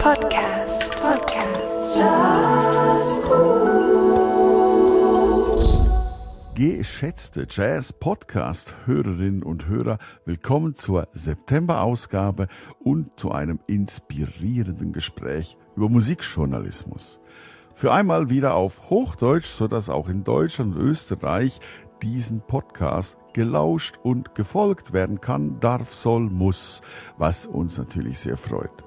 Podcast. Jazzgroove. Geschätzte Jazz-Podcast-Hörerinnen und Hörer, willkommen zur September-Ausgabe und zu einem inspirierenden Gespräch über Musikjournalismus. Für einmal wieder auf Hochdeutsch, sodass auch in Deutschland und Österreich diesen Podcast gelauscht und gefolgt werden kann, darf, soll, muss, was uns natürlich sehr freut.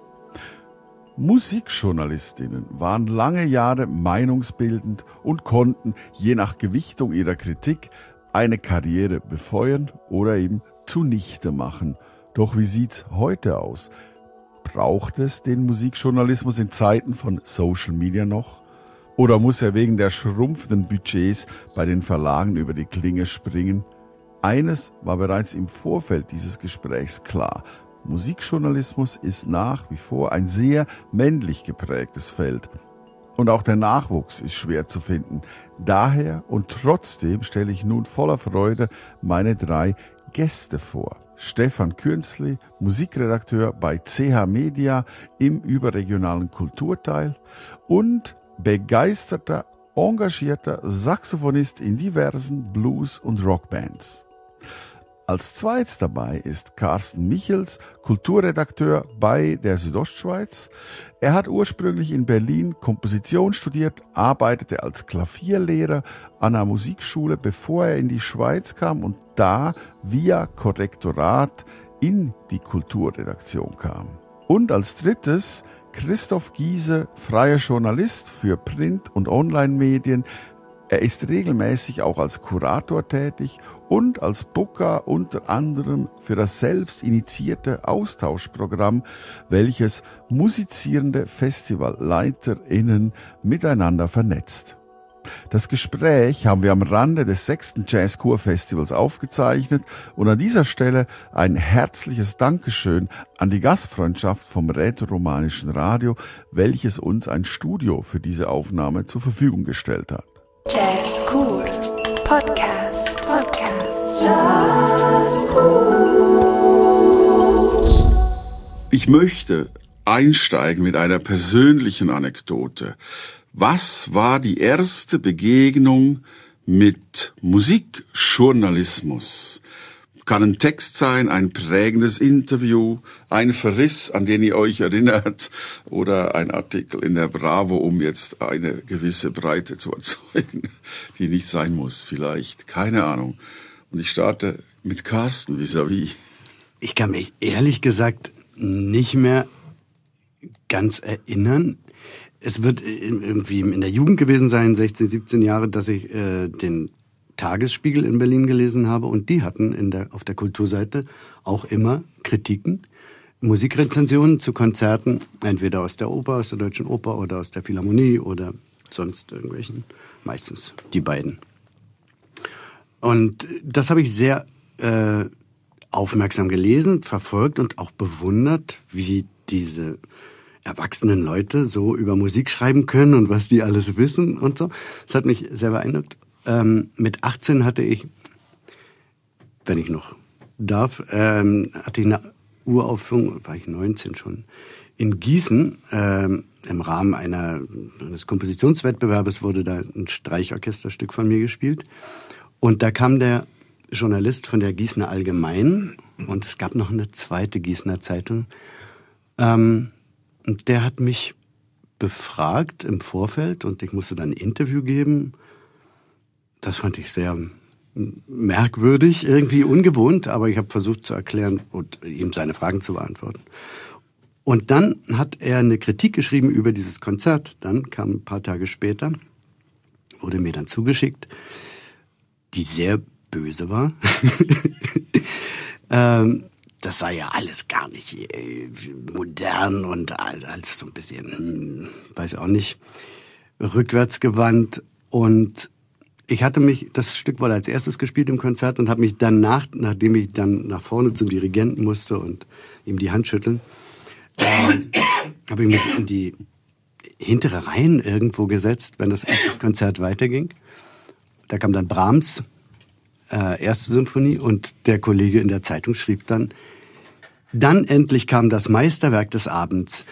Musikjournalistinnen waren lange Jahre meinungsbildend und konnten, je nach Gewichtung ihrer Kritik, eine Karriere befeuern oder eben zunichte machen. Doch wie sieht's heute aus? Braucht es den Musikjournalismus in Zeiten von Social Media noch? Oder muss er wegen der schrumpfenden Budgets bei den Verlagen über die Klinge springen? Eines war bereits im Vorfeld dieses Gesprächs klar: Musikjournalismus ist nach wie vor ein sehr männlich geprägtes Feld. Und auch der Nachwuchs ist schwer zu finden. Daher und trotzdem stelle ich nun voller Freude meine 3 Gäste vor. Stefan Künzli, Musikredakteur bei CH Media im überregionalen Kulturteil und begeisterter, engagierter Saxophonist in diversen Blues- und Rockbands. Als zweites dabei ist Carsten Michels, Kulturredakteur bei der Südostschweiz. Er hat ursprünglich in Berlin Komposition studiert, arbeitete als Klavierlehrer an einer Musikschule, bevor er in die Schweiz kam und da via Korrektorat in die Kulturredaktion kam. Und als drittes Christoph Giese, freier Journalist für Print- und Online-Medien. Er ist regelmäßig auch als Kurator tätig und als Booker unter anderem für das selbst initiierte Austauschprogramm, welches musizierende FestivalleiterInnen miteinander vernetzt. Das Gespräch haben wir am Rande des 6. Jazz-Kur-Festivals aufgezeichnet und an dieser Stelle ein herzliches Dankeschön an die Gastfreundschaft vom Rätoromanischen Radio, welches uns ein Studio für diese Aufnahme zur Verfügung gestellt hat. Jazzgroove Podcast. Jazzgroove. Ich möchte einsteigen mit einer persönlichen Anekdote. Was war die erste Begegnung mit Musikjournalismus? Kann ein Text sein, ein prägendes Interview, ein Verriss, an den ihr euch erinnert, oder ein Artikel in der Bravo, um jetzt eine gewisse Breite zu erzeugen, die nicht sein muss, vielleicht, keine Ahnung. Und ich starte mit Carsten vis-à-vis. Ich kann mich ehrlich gesagt nicht mehr ganz erinnern. Es wird irgendwie in der Jugend gewesen sein, 16, 17 Jahre, dass ich den Tagesspiegel in Berlin gelesen habe. Und die hatten auf der Kulturseite auch immer Kritiken, Musikrezensionen zu Konzerten, entweder aus der Oper, aus der Deutschen Oper oder aus der Philharmonie oder sonst irgendwelchen, meistens die beiden. Und das habe ich sehr aufmerksam gelesen, verfolgt und auch bewundert, wie diese erwachsenen Leute so über Musik schreiben können und was die alles wissen und so. Das hat mich sehr beeindruckt. Mit 18 hatte ich, wenn ich noch darf, hatte ich eine Uraufführung, war ich 19 schon, in Gießen. Im Rahmen eines Kompositionswettbewerbes wurde da ein Streichorchesterstück von mir gespielt. Und da kam der Journalist von der Gießener Allgemeinen und es gab noch eine zweite Gießener Zeitung. Und der hat mich befragt im Vorfeld und ich musste dann ein Interview geben. Das fand ich sehr merkwürdig, irgendwie ungewohnt, aber ich habe versucht zu erklären und ihm seine Fragen zu beantworten. Und dann hat er eine Kritik geschrieben über dieses Konzert. Dann kam ein paar Tage später, wurde mir dann zugeschickt, die sehr böse war. Das sei ja alles gar nicht modern und alles so ein bisschen, weiß auch nicht, rückwärtsgewandt. Und ich hatte das Stück wohl als erstes gespielt im Konzert und habe mich danach, nachdem ich dann nach vorne zum Dirigenten musste und ihm die Hand schütteln, habe ich mich in die hintere Reihen irgendwo gesetzt, als das Konzert weiterging. Da kam dann Brahms, erste Symphonie, und der Kollege in der Zeitung schrieb dann endlich kam das Meisterwerk des Abends,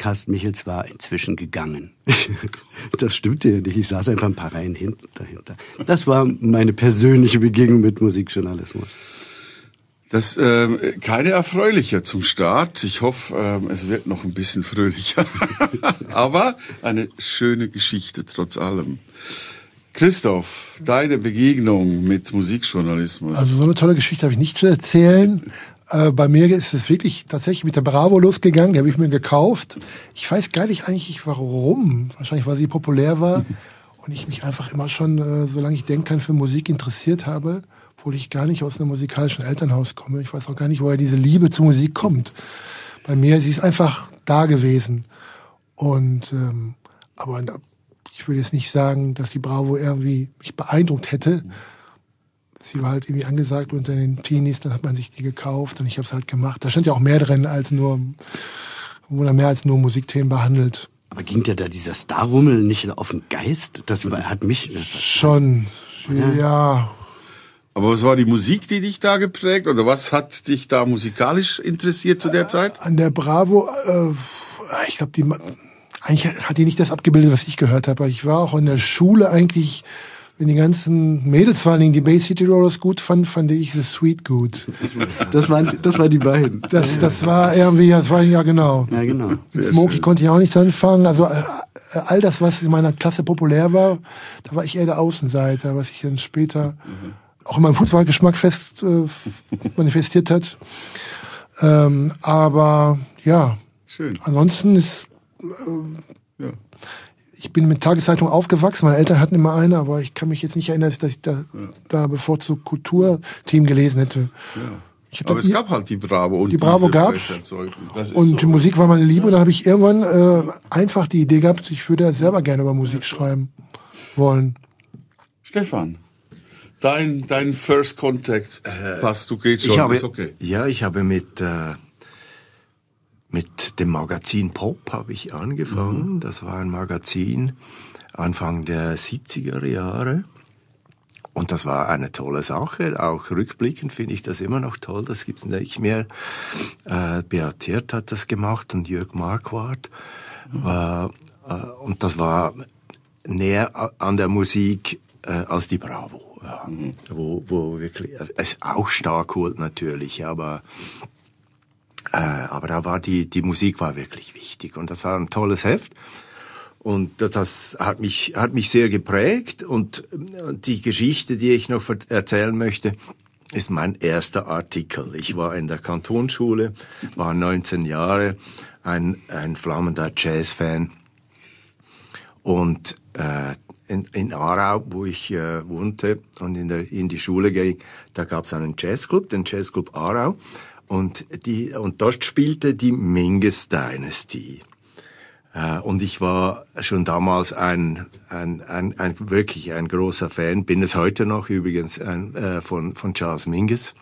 Carsten Michels war inzwischen gegangen. Das stimmte ja nicht. Ich saß einfach ein paar Reihen hinten dahinter. Das war meine persönliche Begegnung mit Musikjournalismus. Das keine erfreuliche zum Start. Ich hoffe, es wird noch ein bisschen fröhlicher. Aber eine schöne Geschichte trotz allem. Christoph, deine Begegnung mit Musikjournalismus. Also so eine tolle Geschichte habe ich nicht zu erzählen. Bei mir ist es wirklich tatsächlich mit der Bravo losgegangen. Die habe ich mir gekauft. Ich weiß gar nicht eigentlich warum. Wahrscheinlich, weil sie populär war. Und ich mich einfach immer schon, solange ich denken kann, für Musik interessiert habe. Obwohl ich gar nicht aus einem musikalischen Elternhaus komme. Ich weiß auch gar nicht, woher diese Liebe zur Musik kommt. Bei mir, sie ist einfach da gewesen. Und aber ich würde jetzt nicht sagen, dass die Bravo irgendwie mich beeindruckt hätte. Sie war halt irgendwie angesagt unter den Teenies, dann hat man sich die gekauft und ich habe es halt gemacht. Da stand ja auch mehr drin als nur, wurde mehr als nur Musikthemen behandelt. Aber ging dir da dieser Starrummel nicht auf den Geist? Das hat mich... Schon, ja. Aber was war die Musik, die dich da geprägt? Oder was hat dich da musikalisch interessiert zu der Zeit? An der Bravo, ich glaube, eigentlich hat die nicht das abgebildet, was ich gehört habe. Ich war auch in der Schule eigentlich... Wenn die ganzen Mädels vor allen Dingen die Bay City Rollers gut fand ich The Sweet gut. Das waren die beiden. Das war irgendwie, das war ja genau. Ja, genau. Mit Smokey konnte ich auch nichts anfangen. Also all das, was in meiner Klasse populär war, da war ich eher der Außenseiter, was sich dann später auch in meinem Fußballgeschmack manifestiert hat. Aber ja, schön. Ansonsten ist ich bin mit Tageszeitung aufgewachsen, meine Eltern hatten immer eine, aber ich kann mich jetzt nicht erinnern, dass ich da bevorzugt Kulturteam gelesen hätte. Ja. Aber es gab halt die Bravo. Und die Bravo gab's. Und die Musik war meine Liebe. Und dann habe ich irgendwann einfach die Idee gehabt, ich würde selber gerne über Musik schreiben wollen. Stefan, dein First Contact, du gehst schon, ist okay. Ja, ich habe mit dem Magazin Pop habe ich angefangen. Das war ein Magazin Anfang der 70er Jahre. Und das war eine tolle Sache. Auch rückblickend finde ich das immer noch toll. Das gibt's nicht mehr. Beat Hirt hat das gemacht und Jörg Marquardt. Und das war näher an der Musik als die Bravo. Ja. Wo wirklich, es auch stark holt natürlich, aber da war die Musik war wirklich wichtig und das war ein tolles Heft und das hat mich sehr geprägt und die Geschichte, die ich noch erzählen möchte, ist mein erster Artikel. Ich war in der Kantonsschule, war 19 Jahre, ein flammender Jazzfan und in Aarau, wo ich wohnte und in die Schule ging, da gab es einen Jazzclub, den Jazzclub Aarau. Und dort spielte die Mingus Dynasty. Und ich war schon damals wirklich ein großer Fan, bin es heute noch übrigens, von Charles Mingus.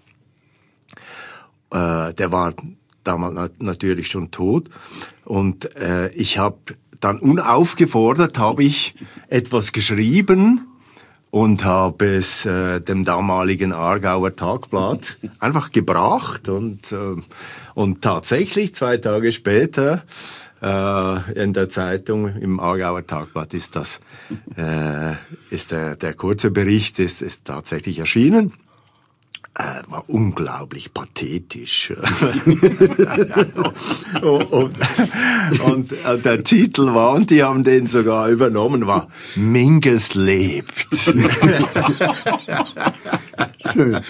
Der war damals natürlich schon tot. Und ich habe dann unaufgefordert, etwas geschrieben, und habe es dem damaligen Aargauer Tagblatt einfach gebracht und tatsächlich 2 Tage später in der Zeitung im Aargauer Tagblatt ist der kurze Bericht ist tatsächlich erschienen. War unglaublich pathetisch. und der Titel war, und die haben den sogar übernommen, war Mingus lebt. Schön.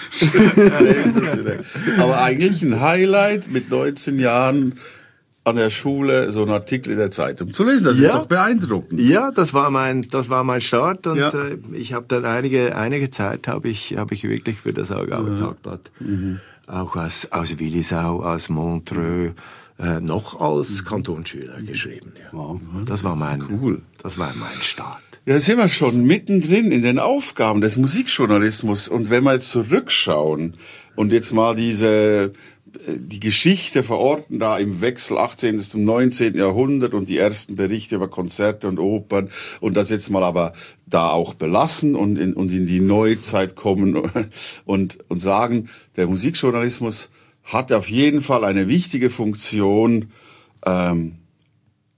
Aber eigentlich ein Highlight mit 19 Jahren an der Schule so einen Artikel in der Zeitung zu lesen. Das ist doch beeindruckend. Ja, das war mein Start und ich habe dann einige Zeit habe ich wirklich für das Aargauer Tagblatt auch aus Willisau, aus Montreux noch als Kantonsschüler geschrieben. Ja. Wow. Das war mein Start. Ja, da sind wir schon mittendrin in den Aufgaben des Musikjournalismus. Und wenn wir jetzt zurückschauen und jetzt mal die Geschichte verorten da im Wechsel 18. zum 19. Jahrhundert und die ersten Berichte über Konzerte und Opern und das jetzt mal aber da auch belassen und in die Neuzeit kommen und sagen, der Musikjournalismus hat auf jeden Fall eine wichtige Funktion,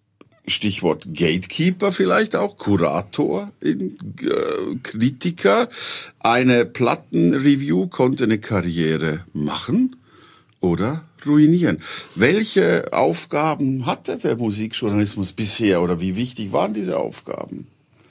Stichwort Gatekeeper vielleicht auch, Kurator, Kritiker. Eine Plattenreview konnte eine Karriere machen oder ruinieren. Welche Aufgaben hatte der Musikjournalismus bisher oder wie wichtig waren diese Aufgaben?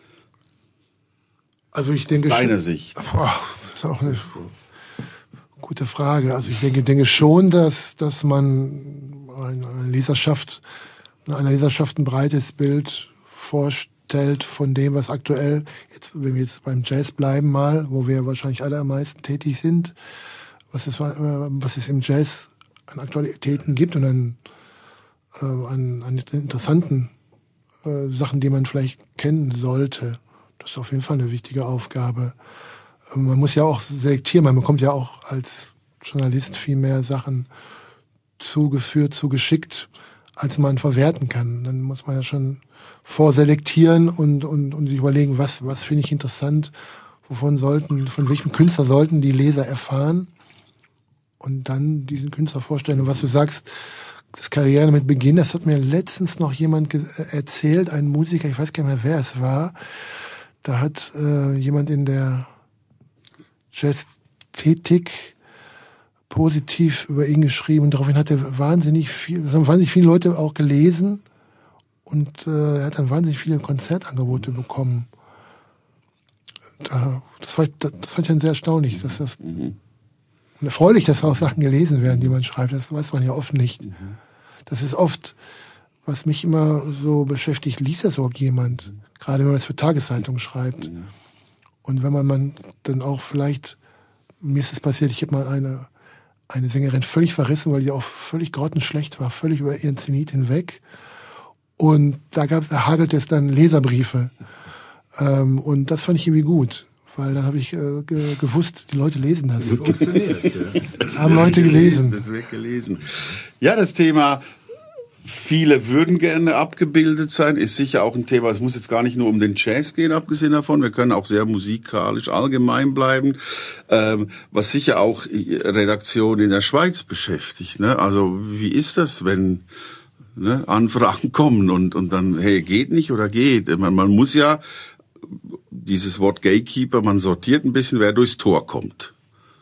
Also ich denke aus deiner schon, Sicht. Das ist auch eine gute Frage. Also ich denke schon, dass man einer Leserschaft ein breites Bild vorstellt von dem, was aktuell, jetzt, wenn wir jetzt beim Jazz bleiben mal, wo wir wahrscheinlich alle am meisten tätig sind, was es im Jazz an Aktualitäten gibt und an interessanten Sachen, die man vielleicht kennen sollte. Das ist auf jeden Fall eine wichtige Aufgabe. Man muss ja auch selektieren, man bekommt ja auch als Journalist viel mehr Sachen zugeschickt, als man verwerten kann. Dann muss man ja schon vorselektieren und sich überlegen, was finde ich interessant, von welchem Künstler sollten die Leser erfahren und dann diesen Künstler vorstellen. Und was du sagst, das Karriere mit Beginn, das hat mir letztens noch jemand erzählt, ein Musiker, ich weiß gar nicht mehr, wer es war. Da hat jemand in der Jazz-Ethik positiv über ihn geschrieben und daraufhin hat er wahnsinnig viele Leute auch gelesen und er hat dann wahnsinnig viele Konzertangebote bekommen. Das fand ich dann sehr erstaunlich, dass das und erfreulich, dass auch Sachen gelesen werden, die man schreibt. Das weiß man ja oft nicht. Das ist oft, was mich immer so beschäftigt, liest das überhaupt jemand? Gerade wenn man es für Tageszeitungen schreibt. Und wenn man dann auch vielleicht, mir ist es passiert, ich habe mal eine Sängerin völlig verrissen, weil sie auch völlig grottenschlecht war, völlig über ihren Zenit hinweg. Und da hagelte es dann Leserbriefe. Und das fand ich irgendwie gut, weil dann habe ich gewusst, die Leute lesen das. Das funktioniert, ja. Haben Leute gelesen. Das wird gelesen. Ja, das Thema viele würden gerne abgebildet sein, ist sicher auch ein Thema. Es muss jetzt gar nicht nur um den Jazz gehen, abgesehen davon. Wir können auch sehr musikalisch allgemein bleiben, was sicher auch Redaktion in der Schweiz beschäftigt. Ne? Also wie ist das, wenn Anfragen kommen und dann, hey, geht nicht oder geht? Man muss ja, dieses Wort Gatekeeper, man sortiert ein bisschen, wer durchs Tor kommt.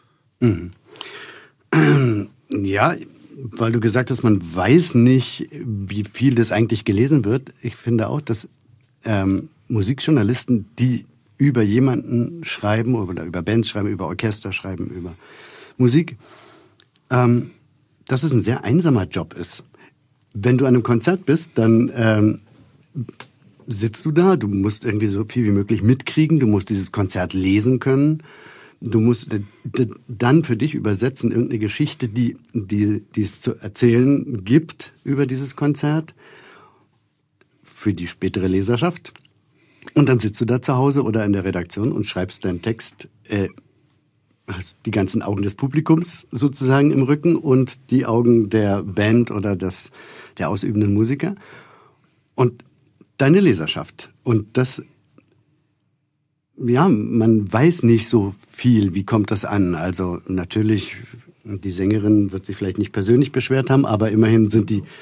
Ja, weil du gesagt hast, man weiß nicht, wie viel das eigentlich gelesen wird. Ich finde auch, dass Musikjournalisten, die über jemanden schreiben oder über Bands schreiben, über Orchester schreiben, über Musik, dass es ein sehr einsamer Job ist. Wenn du an einem Konzert bist, dann sitzt du da, du musst irgendwie so viel wie möglich mitkriegen, du musst dieses Konzert lesen können. Du musst dann für dich übersetzen irgendeine Geschichte, die es zu erzählen gibt über dieses Konzert für die spätere Leserschaft. Und dann sitzt du da zu Hause oder in der Redaktion und schreibst deinen Text, hast die ganzen Augen des Publikums sozusagen im Rücken und die Augen der Band oder der ausübenden Musiker und deine Leserschaft. Und das, ja, man weiß nicht so viel, wie kommt das an. Also natürlich, die Sängerin wird sich vielleicht nicht persönlich beschwert haben, aber immerhin sind die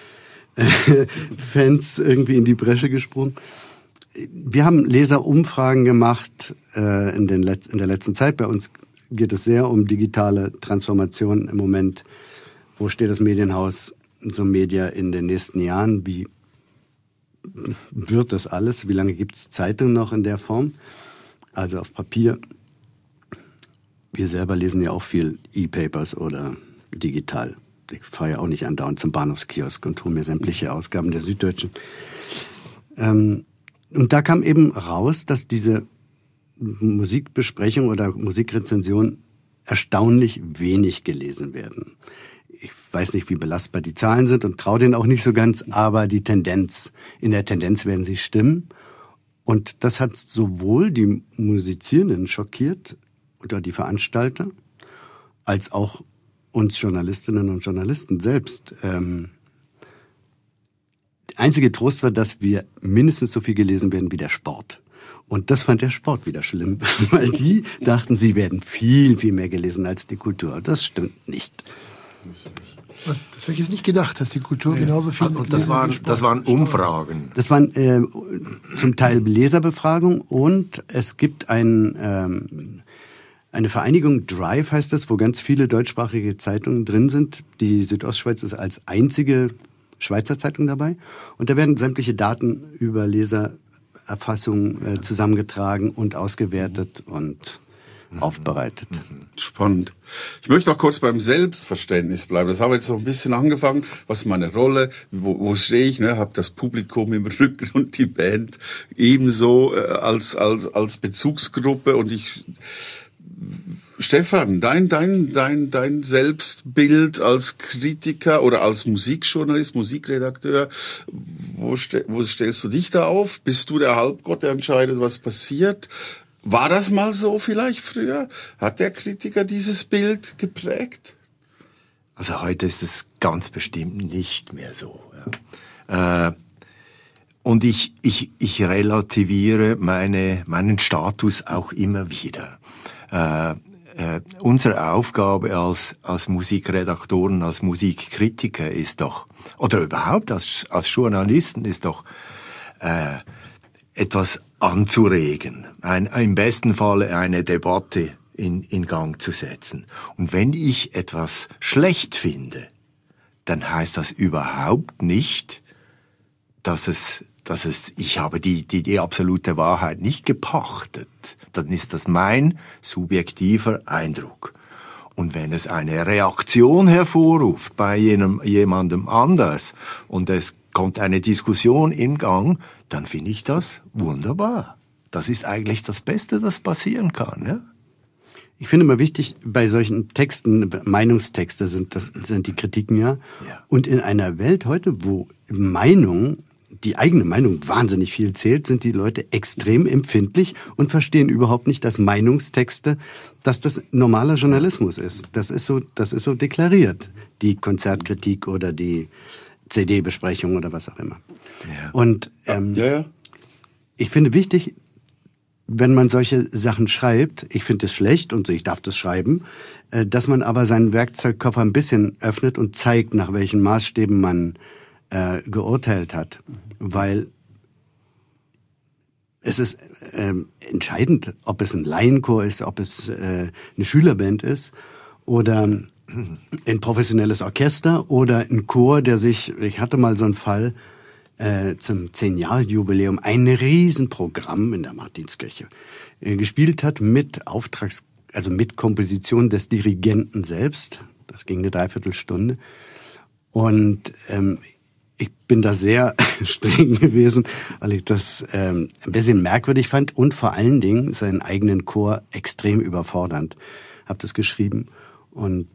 Fans irgendwie in die Bresche gesprungen. Wir haben Leserumfragen gemacht in der letzten Zeit. Bei uns geht es sehr um digitale Transformation im Moment. Wo steht das Medienhaus, so Media in den nächsten Jahren? Wie wird das alles? Wie lange gibt es Zeitungen noch in der Form? Also auf Papier. Wir selber lesen ja auch viel E-Papers oder digital. Ich fahre ja auch nicht andauernd zum Bahnhofskiosk und hole mir sämtliche Ausgaben der Süddeutschen. Und da kam eben raus, dass diese Musikbesprechung oder Musikrezension erstaunlich wenig gelesen werden. Ich weiß nicht, wie belastbar die Zahlen sind und traue denen auch nicht so ganz, aber in der Tendenz werden sie stimmen. Und das hat sowohl die Musizierenden schockiert oder die Veranstalter, als auch uns Journalistinnen und Journalisten selbst. Der einzige Trost war, dass wir mindestens so viel gelesen werden wie der Sport. Und das fand der Sport wieder schlimm, weil die dachten, sie werden viel, viel mehr gelesen als die Kultur. Das stimmt nicht. Das hätte ich jetzt nicht gedacht, dass die Kultur genauso viel... Und das waren Umfragen. Das waren zum Teil Leserbefragungen und es gibt eine Vereinigung, Drive heißt das, wo ganz viele deutschsprachige Zeitungen drin sind. Die Südostschweiz ist als einzige Schweizer Zeitung dabei. Und da werden sämtliche Daten über Lesererfassung zusammengetragen und ausgewertet und aufbereitet. Spannend. Ich möchte auch kurz beim Selbstverständnis bleiben. Das haben wir jetzt so ein bisschen angefangen. Was ist meine Rolle? Wo stehe ich? Ne? Habe das Publikum im Rücken und die Band ebenso als Bezugsgruppe. Und Stefan, dein Selbstbild als Kritiker oder als Musikjournalist, Musikredakteur, wo stellst du dich da auf? Bist du der Halbgott, der entscheidet, was passiert? War das mal so vielleicht früher? Hat der Kritiker dieses Bild geprägt? Also heute ist es ganz bestimmt nicht mehr so. Ja. Und ich relativiere meinen Status auch immer wieder. Unsere Aufgabe als Musikredaktoren, als Musikkritiker ist doch, oder überhaupt als Journalisten ist doch, etwas anzuregen, im besten Falle eine Debatte in Gang zu setzen. Und wenn ich etwas schlecht finde, dann heißt das überhaupt nicht, dass ich habe die absolute Wahrheit nicht gepachtet. Dann ist das mein subjektiver Eindruck. Und wenn es eine Reaktion hervorruft bei jemandem anders und es kommt eine Diskussion in Gang, dann finde ich das wunderbar. Das ist eigentlich das Beste, das passieren kann. Ja? Ich finde immer wichtig, bei solchen Texten, Meinungstexte sind die Kritiken ja. Und in einer Welt heute, wo die eigene Meinung wahnsinnig viel zählt, sind die Leute extrem empfindlich und verstehen überhaupt nicht, dass Meinungstexte, dass das normaler Journalismus ist. Das ist so deklariert. Die Konzertkritik oder die CD-Besprechung oder was auch immer. Ja. Und ich finde wichtig, wenn man solche Sachen schreibt, ich finde es schlecht und ich darf das schreiben, dass man aber seinen Werkzeugkoffer ein bisschen öffnet und zeigt, nach welchen Maßstäben man geurteilt hat. Weil es ist entscheidend, ob es ein Laienchor ist, ob es eine Schülerband ist oder ein professionelles Orchester oder ein Chor, ich hatte mal so einen Fall zum 10-Jahr-Jubiläum, ein Riesenprogramm in der Martinskirche gespielt hat mit mit Komposition des Dirigenten selbst. Das ging eine Dreiviertelstunde. Und ich bin da sehr streng gewesen, weil ich das ein bisschen merkwürdig fand und vor allen Dingen seinen eigenen Chor extrem überfordernd. Hab das geschrieben und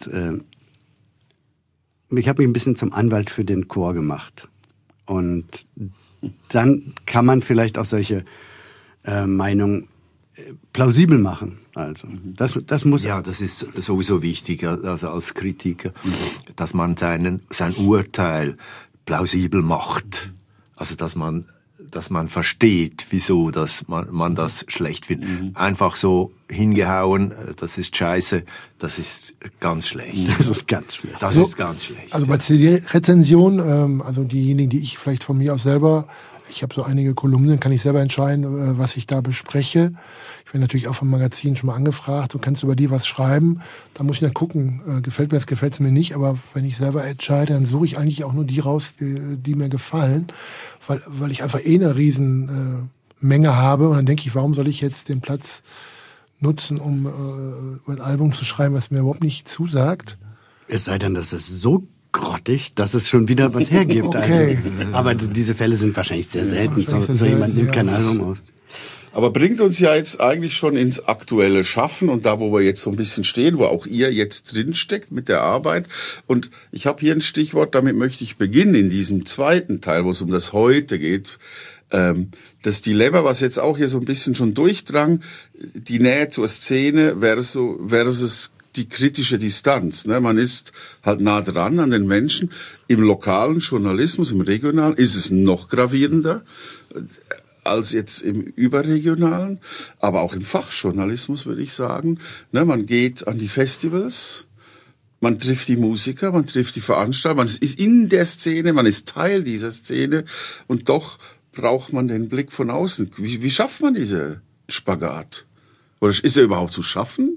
ich habe mich ein bisschen zum Anwalt für den Chor gemacht. Und dann kann man vielleicht auch solche Meinungen plausibel machen. Also das muss. Ja, das ist sowieso wichtig, also als Kritiker, dass man sein Urteil plausibel macht. Also dass man versteht, wieso dass man das schlecht findet. Einfach so hingehauen, das ist scheiße, das ist ganz schlecht. Das ist ganz schlecht. Das ist ganz schlecht. Also bei CD-Rezension, also diejenigen, die ich vielleicht von mir aus selber, ich habe so einige Kolumnen, kann ich selber entscheiden, was ich da bespreche. Ich werde natürlich auch vom Magazin schon mal angefragt, du kannst über die was schreiben. Da muss ich dann gucken, gefällt es mir nicht. Aber wenn ich selber entscheide, dann suche ich eigentlich auch nur die raus, die mir gefallen. Weil ich einfach eine riesen Menge habe. Und dann denke ich, warum soll ich jetzt den Platz nutzen, um ein Album zu schreiben, was mir überhaupt nicht zusagt? Es sei denn, das ist so grottig, dass es schon wieder was hergibt. Okay. Also, aber diese Fälle sind wahrscheinlich sehr selten. So jemand nimmt kein Album auf. Aber bringt uns ja jetzt eigentlich schon ins aktuelle Schaffen und da, wo wir jetzt so ein bisschen stehen, wo auch ihr jetzt drinsteckt mit der Arbeit. Und ich habe hier ein Stichwort, damit möchte ich beginnen in diesem zweiten Teil, wo es um das Heute geht. Das Dilemma, was jetzt auch hier so ein bisschen schon durchdrang, die Nähe zur Szene versus die kritische Distanz. Ne? Man ist halt nah dran an den Menschen. Im lokalen Journalismus, im regionalen, ist es noch gravierender als jetzt im überregionalen, aber auch im Fachjournalismus würde ich sagen. Ne, man geht an die Festivals, man trifft die Musiker, man trifft die Veranstalter, man ist in der Szene, man ist Teil dieser Szene und doch braucht man den Blick von außen. Wie schafft man diese Spagat? Oder ist er überhaupt zu schaffen?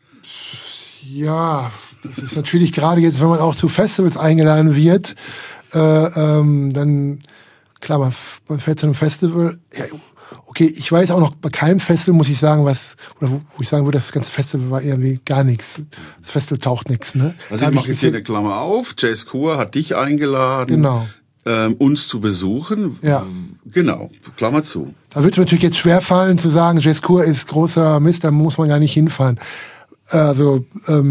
Ja, das ist natürlich gerade jetzt, wenn man auch zu Festivals eingeladen wird, dann, klar, man fährt zu einem Festival. Ja, okay, ich weiß auch noch, bei keinem Festival muss ich sagen, wo ich sagen würde, das ganze Festival war irgendwie gar nichts. Das Festival taucht nichts, ne? Also ich mache jetzt hier eine Klammer auf. Jazzkur hat dich eingeladen, genau. Uns zu besuchen. Ja. Genau, Klammer zu. Da wird es mir natürlich jetzt schwerfallen zu sagen, Jazzkur ist großer Mist, da muss man gar nicht hinfahren. Also,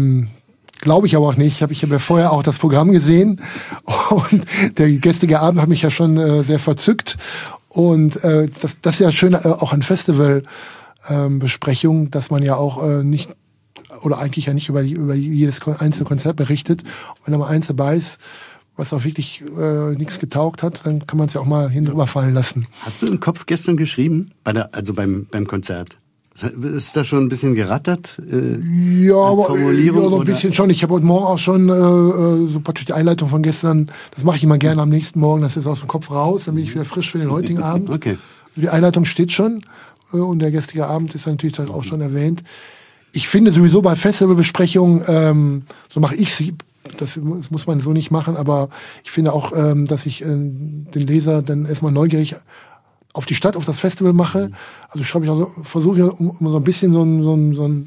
glaube ich aber auch nicht. Ich habe ja vorher auch das Programm gesehen und der gestrige Abend hat mich ja schon sehr verzückt. Und das ist ja schön auch an Festivalbesprechungen, dass man ja auch nicht, oder eigentlich ja nicht über jedes einzelne Konzert berichtet. Und wenn da mal eins dabei ist, was auch wirklich nichts getaugt hat, dann kann man es ja auch mal hinüber fallen lassen. Hast du im Kopf gestern geschrieben? Beim Konzert? Ist da schon ein bisschen gerattert? Ja, aber so ein bisschen schon. Ich habe heute Morgen auch schon so praktisch die Einleitung von gestern, das mache ich immer gerne am nächsten Morgen, das ist aus dem Kopf raus, dann bin ich wieder frisch für den heutigen Abend. Okay. Die Einleitung steht schon und der gestrige Abend ist natürlich dann auch schon erwähnt. Ich finde sowieso bei Festivalbesprechungen, so mache ich sie, das muss man so nicht machen, aber ich finde auch, dass ich den Leser dann erstmal neugierig auf die Stadt, auf das Festival mache. Also schreibe ich also, versuche ja um so ein bisschen so ein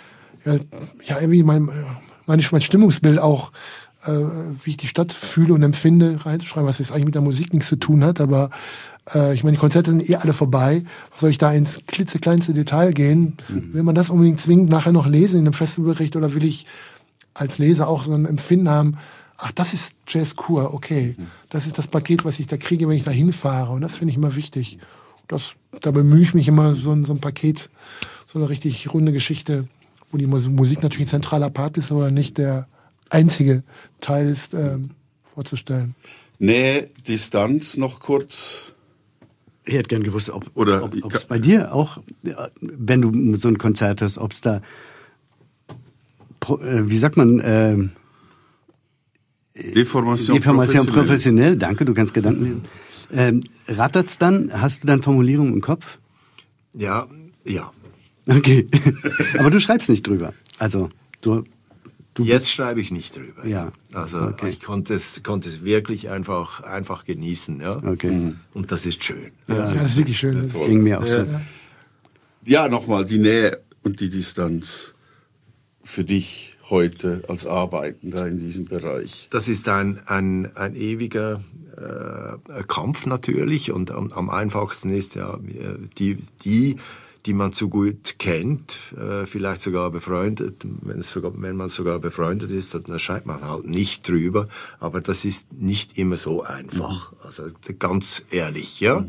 irgendwie mein Stimmungsbild auch, wie ich die Stadt fühle und empfinde, reinzuschreiben, was jetzt eigentlich mit der Musik nichts zu tun hat, aber ich meine, die Konzerte sind alle vorbei. Was soll ich da ins klitzekleinste Detail gehen? Will man das unbedingt zwingend nachher noch lesen in einem Festivalbericht oder will ich als Leser auch so ein Empfinden haben, ach, das ist Jazzkur, okay. Das ist das Paket, was ich da kriege, wenn ich da hinfahre. Und das finde ich immer wichtig. Da bemühe ich mich immer, so ein Paket, so eine richtig runde Geschichte, wo die Musik natürlich ein zentraler Part ist, aber nicht der einzige Teil ist, vorzustellen. Nähe, Distanz noch kurz. Ich hätte gern gewusst, ob es bei dir auch, wenn du so ein Konzert hast, ob es da, wie sagt man, Deformation professionell. Danke, du kannst Gedanken lesen. Rattert's dann? Hast du dann Formulierungen im Kopf? Ja. Okay. Aber du schreibst nicht drüber. Also, du Jetzt schreibe ich nicht drüber. Ja. Also, okay. ich konnte es wirklich einfach genießen, ja. Okay. Und das ist schön. Ja, das ist wirklich schön. Ja, Ging mir auch so. Ja, nochmal, die Nähe und die Distanz für dich heute als Arbeitender in diesem Bereich? Das ist ein ewiger Kampf natürlich und am einfachsten ist ja die man so gut kennt, vielleicht sogar befreundet. Wenn man sogar befreundet ist, dann schreibt man halt nicht drüber. Aber das ist nicht immer so einfach. Also ganz ehrlich, ja.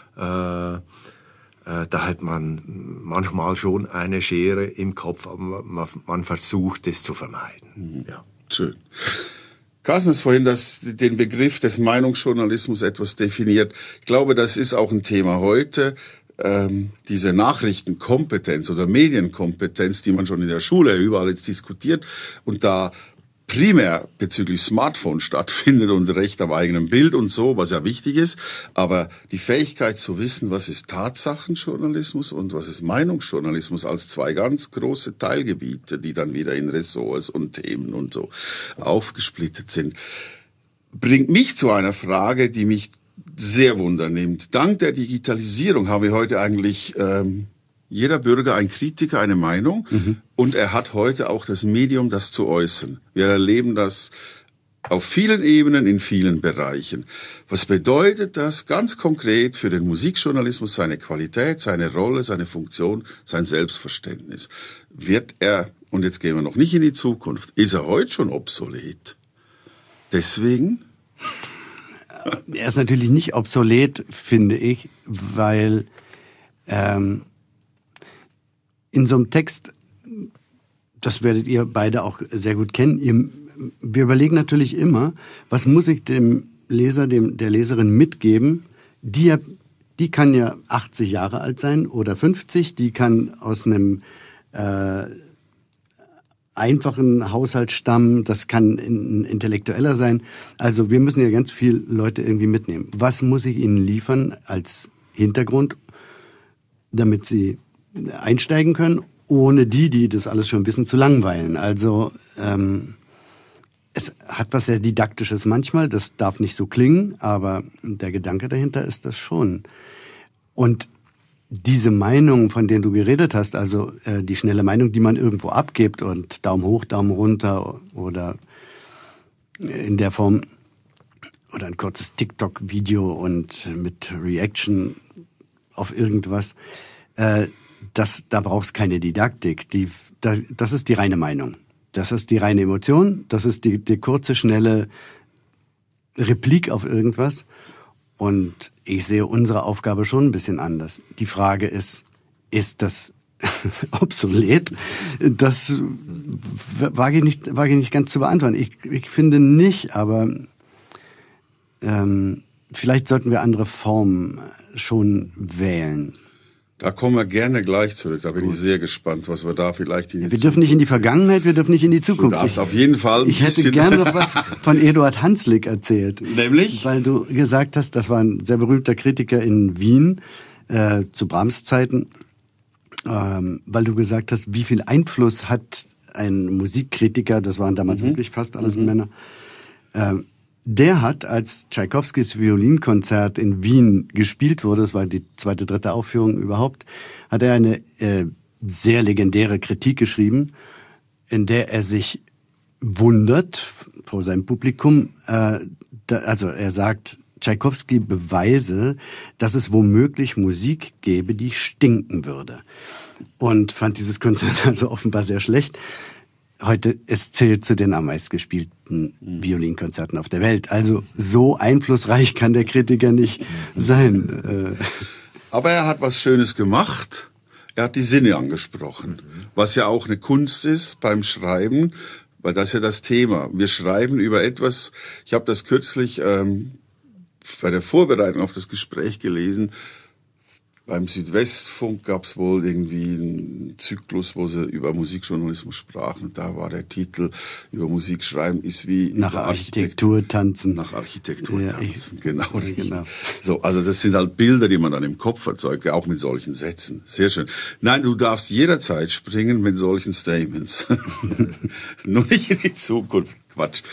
Da hat man manchmal schon eine Schere im Kopf, aber man versucht es zu vermeiden. Ja. Schön. Carsten hat vorhin den Begriff des Meinungsjournalismus etwas definiert. Ich glaube, das ist auch ein Thema heute. Diese Nachrichtenkompetenz oder Medienkompetenz, die man schon in der Schule überall jetzt diskutiert und da primär bezüglich Smartphone stattfindet und Recht am eigenen Bild und so, was ja wichtig ist, aber die Fähigkeit zu wissen, was ist Tatsachenjournalismus und was ist Meinungsjournalismus als zwei ganz große Teilgebiete, die dann wieder in Ressorts und Themen und so aufgesplittet sind, bringt mich zu einer Frage, die mich sehr wundernimmt. Dank der Digitalisierung haben wir heute eigentlich jeder Bürger ein Kritiker, eine Meinung und er hat heute auch das Medium, das zu äußern. Wir erleben das auf vielen Ebenen, in vielen Bereichen. Was bedeutet das ganz konkret für den Musikjournalismus, seine Qualität, seine Rolle, seine Funktion, sein Selbstverständnis? Wird er, und jetzt gehen wir noch nicht in die Zukunft, ist er heute schon obsolet? Deswegen? Er ist natürlich nicht obsolet, finde ich, weil in so einem Text, das werdet ihr beide auch sehr gut kennen, wir überlegen natürlich immer, was muss ich dem Leser, der Leserin mitgeben, die kann ja 80 Jahre alt sein oder 50, die kann aus einem einfachen Haushaltsstamm, das kann ein Intellektueller sein. Also wir müssen ja ganz viel Leute irgendwie mitnehmen. Was muss ich ihnen liefern als Hintergrund, damit sie einsteigen können, ohne die das alles schon wissen, zu langweilen. Also es hat was sehr Didaktisches manchmal, das darf nicht so klingen, aber der Gedanke dahinter ist das schon. Und diese Meinung, von denen du geredet hast, also die schnelle Meinung, die man irgendwo abgibt und Daumen hoch, Daumen runter oder in der Form oder ein kurzes TikTok-Video und mit Reaction auf irgendwas, da brauchst keine Didaktik. Das ist die reine Meinung. Das ist die reine Emotion. Das ist die kurze, schnelle Replik auf irgendwas. Und ich sehe unsere Aufgabe schon ein bisschen anders. Die Frage ist das obsolet? Das wage ich nicht ganz zu beantworten. Ich finde nicht, aber vielleicht sollten wir andere Formen schon wählen. Da kommen wir gerne gleich zurück. Da bin ich sehr gespannt, was wir da vielleicht in die Wir dürfen nicht in die Vergangenheit, wir dürfen nicht in die Zukunft. Du darfst auf jeden Fall. Ich hätte gerne noch was von Eduard Hanslick erzählt. Nämlich? Weil du gesagt hast, das war ein sehr berühmter Kritiker in Wien zu Brahms Zeiten. Weil du gesagt hast, wie viel Einfluss hat ein Musikkritiker, das waren damals wirklich fast alles Männer, der hat, als Tschaikowskis Violinkonzert in Wien gespielt wurde, das war die zweite, dritte Aufführung überhaupt, hat er eine sehr legendäre Kritik geschrieben, in der er sich wundert vor seinem Publikum. Also er sagt, Tschaikowski beweise, dass es womöglich Musik gäbe, die stinken würde. Und fand dieses Konzert also offenbar sehr schlecht. Heute, es zählt zu den am meistgespielten Violinkonzerten auf der Welt. Also so einflussreich kann der Kritiker nicht sein. Aber er hat was Schönes gemacht. Er hat die Sinne angesprochen. Was ja auch eine Kunst ist beim Schreiben, weil das ist ja das Thema. Wir schreiben über etwas, ich habe das kürzlich bei der Vorbereitung auf das Gespräch gelesen. Beim Südwestfunk gab es wohl irgendwie einen Zyklus, wo sie über Musikjournalismus sprachen. Und da war der Titel über Musik schreiben ist wie nach Architektur tanzen. Nach Architektur tanzen, genau. Genau. So, also das sind halt Bilder, die man dann im Kopf erzeugt, auch mit solchen Sätzen. Sehr schön. Nein, du darfst jederzeit springen mit solchen Statements. Nur nicht in die Zukunft. Quatsch.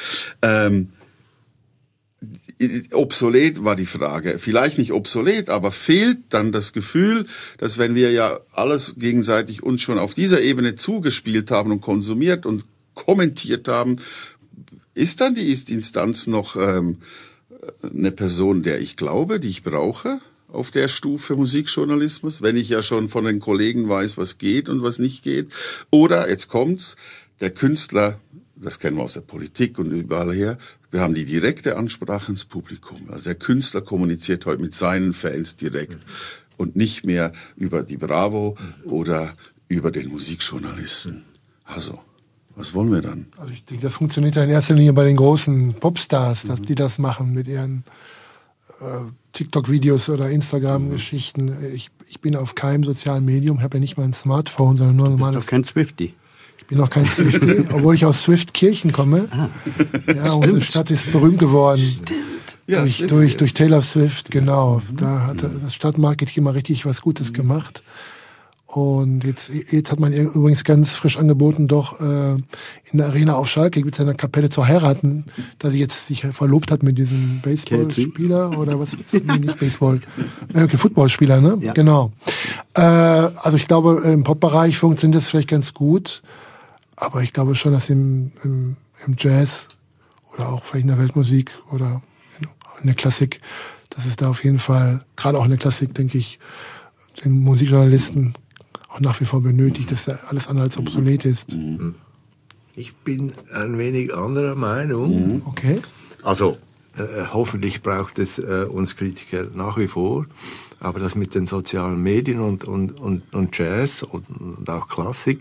Obsolet war die Frage. Vielleicht nicht obsolet, aber fehlt dann das Gefühl, dass wenn wir ja alles gegenseitig uns schon auf dieser Ebene zugespielt haben und konsumiert und kommentiert haben, ist dann die Instanz noch eine Person, der ich glaube, die ich brauche auf der Stufe Musikjournalismus, wenn ich ja schon von den Kollegen weiß, was geht und was nicht geht? Oder, jetzt kommt's, der Künstler, das kennen wir aus der Politik und überall her, wir haben die direkte Ansprache ins Publikum. Also der Künstler kommuniziert heute mit seinen Fans direkt und nicht mehr über die Bravo oder über den Musikjournalisten. Also, was wollen wir dann? Also ich denke, das funktioniert ja in erster Linie bei den großen Popstars, dass die das machen mit ihren TikTok-Videos oder Instagram-Geschichten. Ich bin auf keinem sozialen Medium, habe ja nicht mal ein Smartphone, sondern nur ein normales... Du bist doch kein Swiftie. Ich bin noch kein Swiftie, obwohl ich aus Swiftkirchen komme. Ja, unsere Stadt ist berühmt geworden. Ja, durch Taylor Swift, genau. Da hat das Stadtmarketing mal richtig was Gutes gemacht. Und jetzt hat man ihr übrigens ganz frisch angeboten, doch in der Arena auf Schalke gibt es eine Kapelle zu heiraten, da sie jetzt sich verlobt hat mit diesem Baseballspieler oder was? Nee, nicht Baseball, Footballspieler, ne? Ja. Genau. Also ich glaube, im Pop-Bereich funktioniert das vielleicht ganz gut, aber ich glaube schon, dass im Jazz oder auch vielleicht in der Weltmusik oder in der Klassik, dass es da auf jeden Fall, gerade auch in der Klassik, denke ich, den Musikjournalisten auch nach wie vor benötigt, dass da alles andere als obsolet ist. Ich bin ein wenig anderer Meinung. Okay. Also, hoffentlich braucht es uns Kritiker nach wie vor, aber das mit den sozialen Medien und Jazz und auch Klassik,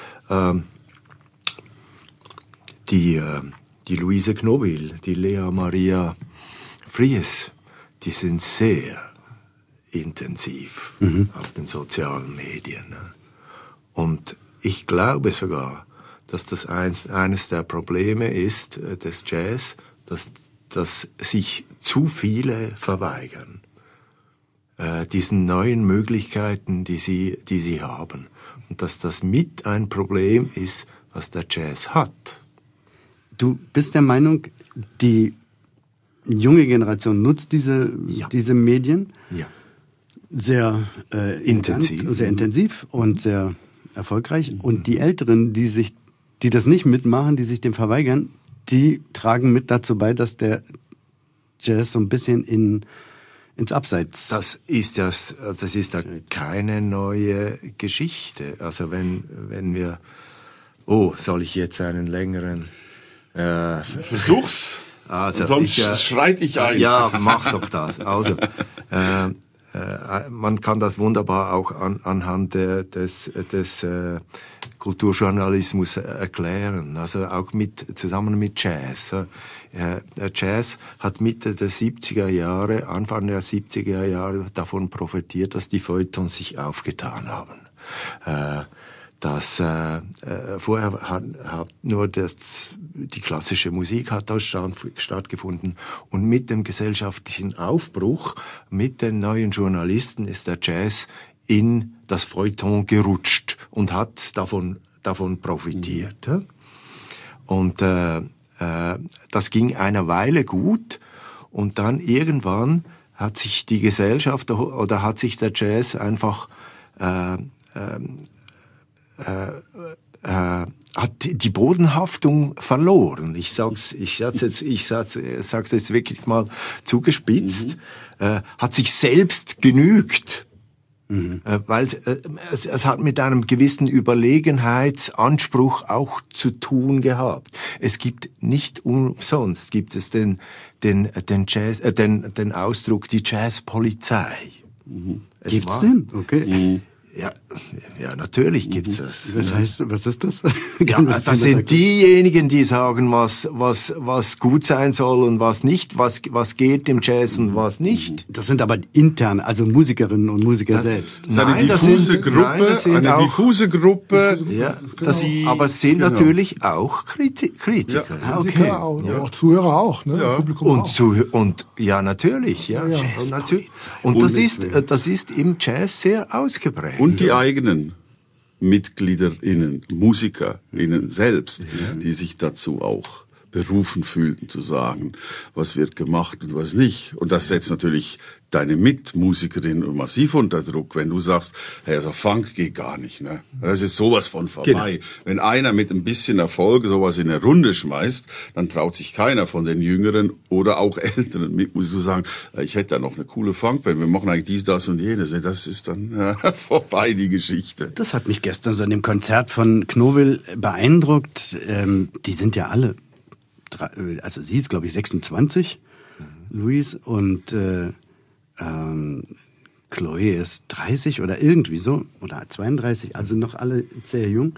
die Luise Knobil, die Lea Maria Fries, die sind sehr intensiv auf den sozialen Medien. Und ich glaube sogar, dass das eines der Probleme ist des Jazz, dass sich zu viele verweigern diesen neuen Möglichkeiten, die sie haben, und dass das mit ein Problem ist, was der Jazz hat. Du bist der Meinung, die junge Generation nutzt diese Medien sehr intensiv und sehr erfolgreich. Und die Älteren, die das nicht mitmachen, die sich dem verweigern, die tragen mit dazu bei, dass der Jazz so ein bisschen ins Abseits. Das ist ja keine neue Geschichte. Also wenn wir, soll ich jetzt einen längeren Versuch's. Also sonst schreit ich ein. Ja, mach doch das. Also man kann das wunderbar auch anhand des Kulturjournalismus erklären. Also auch zusammen mit Jazz. Jazz hat Mitte der 70er Jahre, Anfang der 70er Jahre davon profitiert, dass die Feuilletons sich aufgetan haben. Vorher hat nur die klassische Musik hat da stattgefunden, und mit dem gesellschaftlichen Aufbruch, mit den neuen Journalisten ist der Jazz in das Feuilleton gerutscht und hat davon profitiert. Und das ging eine Weile gut, und dann irgendwann hat sich die Gesellschaft oder hat sich der Jazz einfach hat die Bodenhaftung verloren. Ich sag's jetzt wirklich mal zugespitzt. Hat sich selbst genügt. Weil es hat mit einem gewissen Überlegenheitsanspruch auch zu tun gehabt. Es gibt nicht umsonst den Jazz, den Ausdruck die Jazzpolizei. Gibt's denn? Okay. Ja, natürlich gibt's das. Was ist das? Ja, das sind diejenigen, die sagen, was gut sein soll und was nicht, was geht im Jazz und was nicht. Das sind aber intern, also Musikerinnen und Musiker selbst. Das ist eine diffuse Gruppe. Ja, aber es sind natürlich auch Kritiker. Ja, okay. Auch Zuhörer auch, ne? Ja. Publikum auch. Und ja, natürlich, ja. Natürlich. Und das ist im Jazz sehr ausgeprägt. Und die eigenen MitgliederInnen, MusikerInnen selbst, die sich dazu auch berufen fühlten, zu sagen, was wird gemacht und was nicht. Und das setzt natürlich deine Mitmusikerinnen massiv unter Druck, wenn du sagst, hey, also Funk geht gar nicht, ne? Das ist sowas von vorbei. Genau. Wenn einer mit ein bisschen Erfolg sowas in eine Runde schmeißt, dann traut sich keiner von den Jüngeren oder auch älteren Mitmusikern zu sagen, ich hätte da noch eine coole Funkband, wir machen eigentlich dies, das und jenes. Das ist dann vorbei, die Geschichte. Das hat mich gestern so in dem Konzert von Knobel beeindruckt. Die sind ja alle, also sie ist, glaube ich, 26, Louise, und Chloe ist 30 oder irgendwie so, oder 32, also noch alle sehr jung.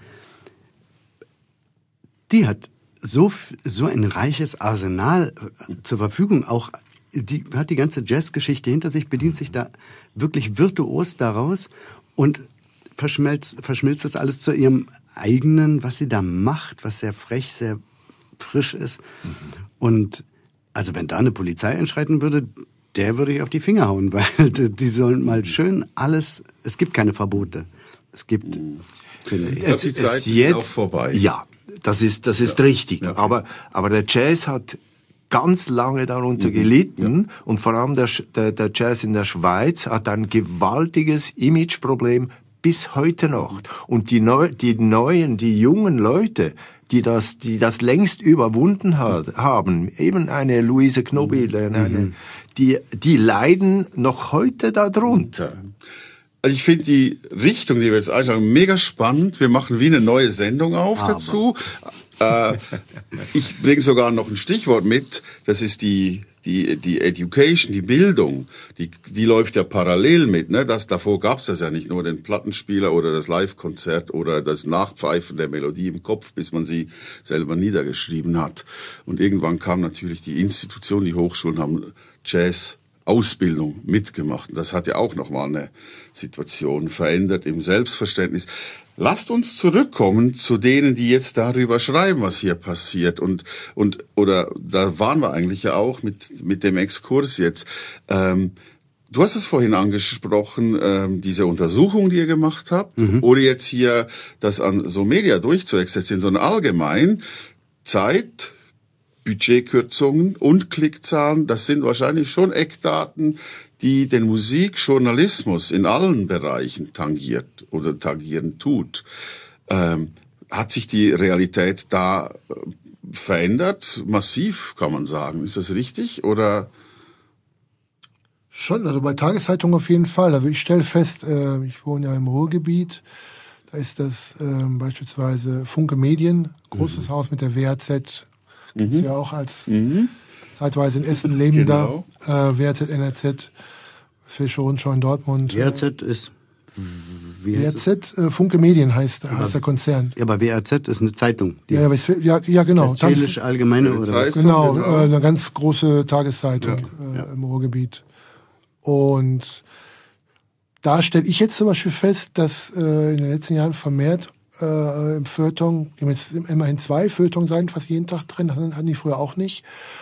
Die hat so ein reiches Arsenal zur Verfügung, auch die hat die ganze Jazzgeschichte hinter sich, bedient sich da wirklich virtuos daraus und verschmilzt das alles zu ihrem eigenen, was sie da macht, was sehr frech, sehr frisch ist. Und also wenn da eine Polizei einschreiten würde, der würde ich auf die Finger hauen, weil die sollen mal schön alles, es gibt keine Verbote. Es gibt, finde ich. Die Zeit ist jetzt auch vorbei. Ja, das ist richtig. Ja. Aber der Jazz hat ganz lange darunter gelitten, und vor allem der Jazz in der Schweiz hat ein gewaltiges Imageproblem bis heute noch. Und die jungen Leute, die das längst überwunden haben, eben eine Luise Knobel, die leiden noch heute darunter. Also ich finde die Richtung, die wir jetzt einschlagen, mega spannend. Wir machen wie eine neue Sendung dazu. Ich bringe sogar noch ein Stichwort mit. Das ist die Education, die Bildung, die läuft ja parallel mit, ne? Davor gab's das ja nicht, nur den Plattenspieler oder das Live-Konzert oder das Nachpfeifen der Melodie im Kopf, bis man sie selber niedergeschrieben hat. Und irgendwann kam natürlich die Institution, die Hochschulen haben Jazz Ausbildung mitgemacht. Und das hat ja auch nochmal eine Situation verändert im Selbstverständnis. Lasst uns zurückkommen zu denen, die jetzt darüber schreiben, was hier passiert. Oder da waren wir eigentlich ja auch mit dem Exkurs jetzt. Du hast es vorhin angesprochen, diese Untersuchung, die ihr gemacht habt, ohne jetzt hier das an so Media durchzuexerzieren, sondern allgemein Zeit, Budgetkürzungen und Klickzahlen, das sind wahrscheinlich schon Eckdaten, die den Musikjournalismus in allen Bereichen tangiert oder tangieren tut. Hat sich die Realität da verändert? Massiv, kann man sagen. Ist das richtig? Oder? Schon, also bei Tageszeitungen auf jeden Fall. Also ich stelle fest, ich wohne ja im Ruhrgebiet, da ist das beispielsweise Funke Medien, großes Haus mit der WAZ, gibt's ja auch als zeitweise in Essen lebender WAZ, NRZ, Fische Rundschau in Dortmund. WAZ ist... WAZ, Funke Medien heißt der Konzern. Ja, aber WAZ ist eine Zeitung. Ja, genau. Westfälische Allgemeine oder was? Genau, eine ganz große Tageszeitung im Ruhrgebiet. Und da stelle ich jetzt zum Beispiel fest, dass in den letzten Jahren vermehrt im Feuilleton, die haben jetzt immerhin 2 Feuilleton-Seiten fast jeden Tag drin, das hatten die früher auch nicht,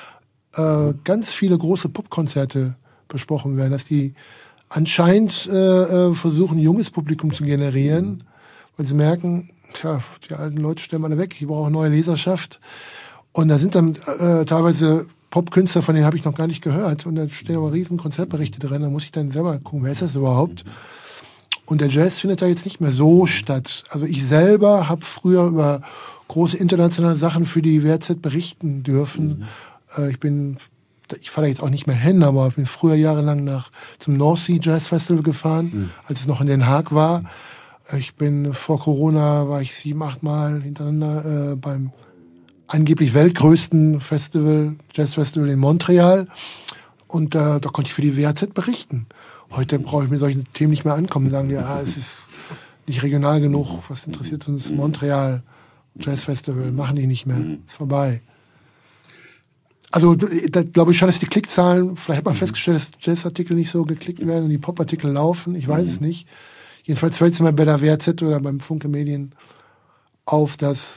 ganz viele große Popkonzerte besprochen werden, dass die anscheinend versuchen, junges Publikum zu generieren, weil sie merken, die alten Leute stellen alle weg, die brauchen neue Leserschaft. Und da sind dann teilweise Popkünstler, von denen habe ich noch gar nicht gehört. Und da stehen aber riesen Konzertberichte drin, da muss ich dann selber gucken, wer ist das überhaupt? Und der Jazz findet da jetzt nicht mehr so statt. Also ich selber habe früher über große internationale Sachen für die WAZ berichten dürfen. Ich fahre da jetzt auch nicht mehr hin, aber ich bin früher jahrelang zum North Sea Jazz Festival gefahren, als es noch in Den Haag war. Ich bin vor Corona, war ich 7-8 Mal hintereinander beim angeblich weltgrößten Jazz Festival in Montreal. Und da konnte ich für die WAZ berichten. Heute brauche ich mir solchen Themen nicht mehr ankommen, sagen die, es ist nicht regional genug, was interessiert uns Montreal Jazz Festival, machen die nicht mehr, ist vorbei. Also da glaube ich schon, dass die Klickzahlen, vielleicht hat man festgestellt, dass Jazzartikel nicht so geklickt werden und die Popartikel laufen, ich weiß es nicht. Jedenfalls fällt es mir bei der WAZ oder beim Funke Medien auf, dass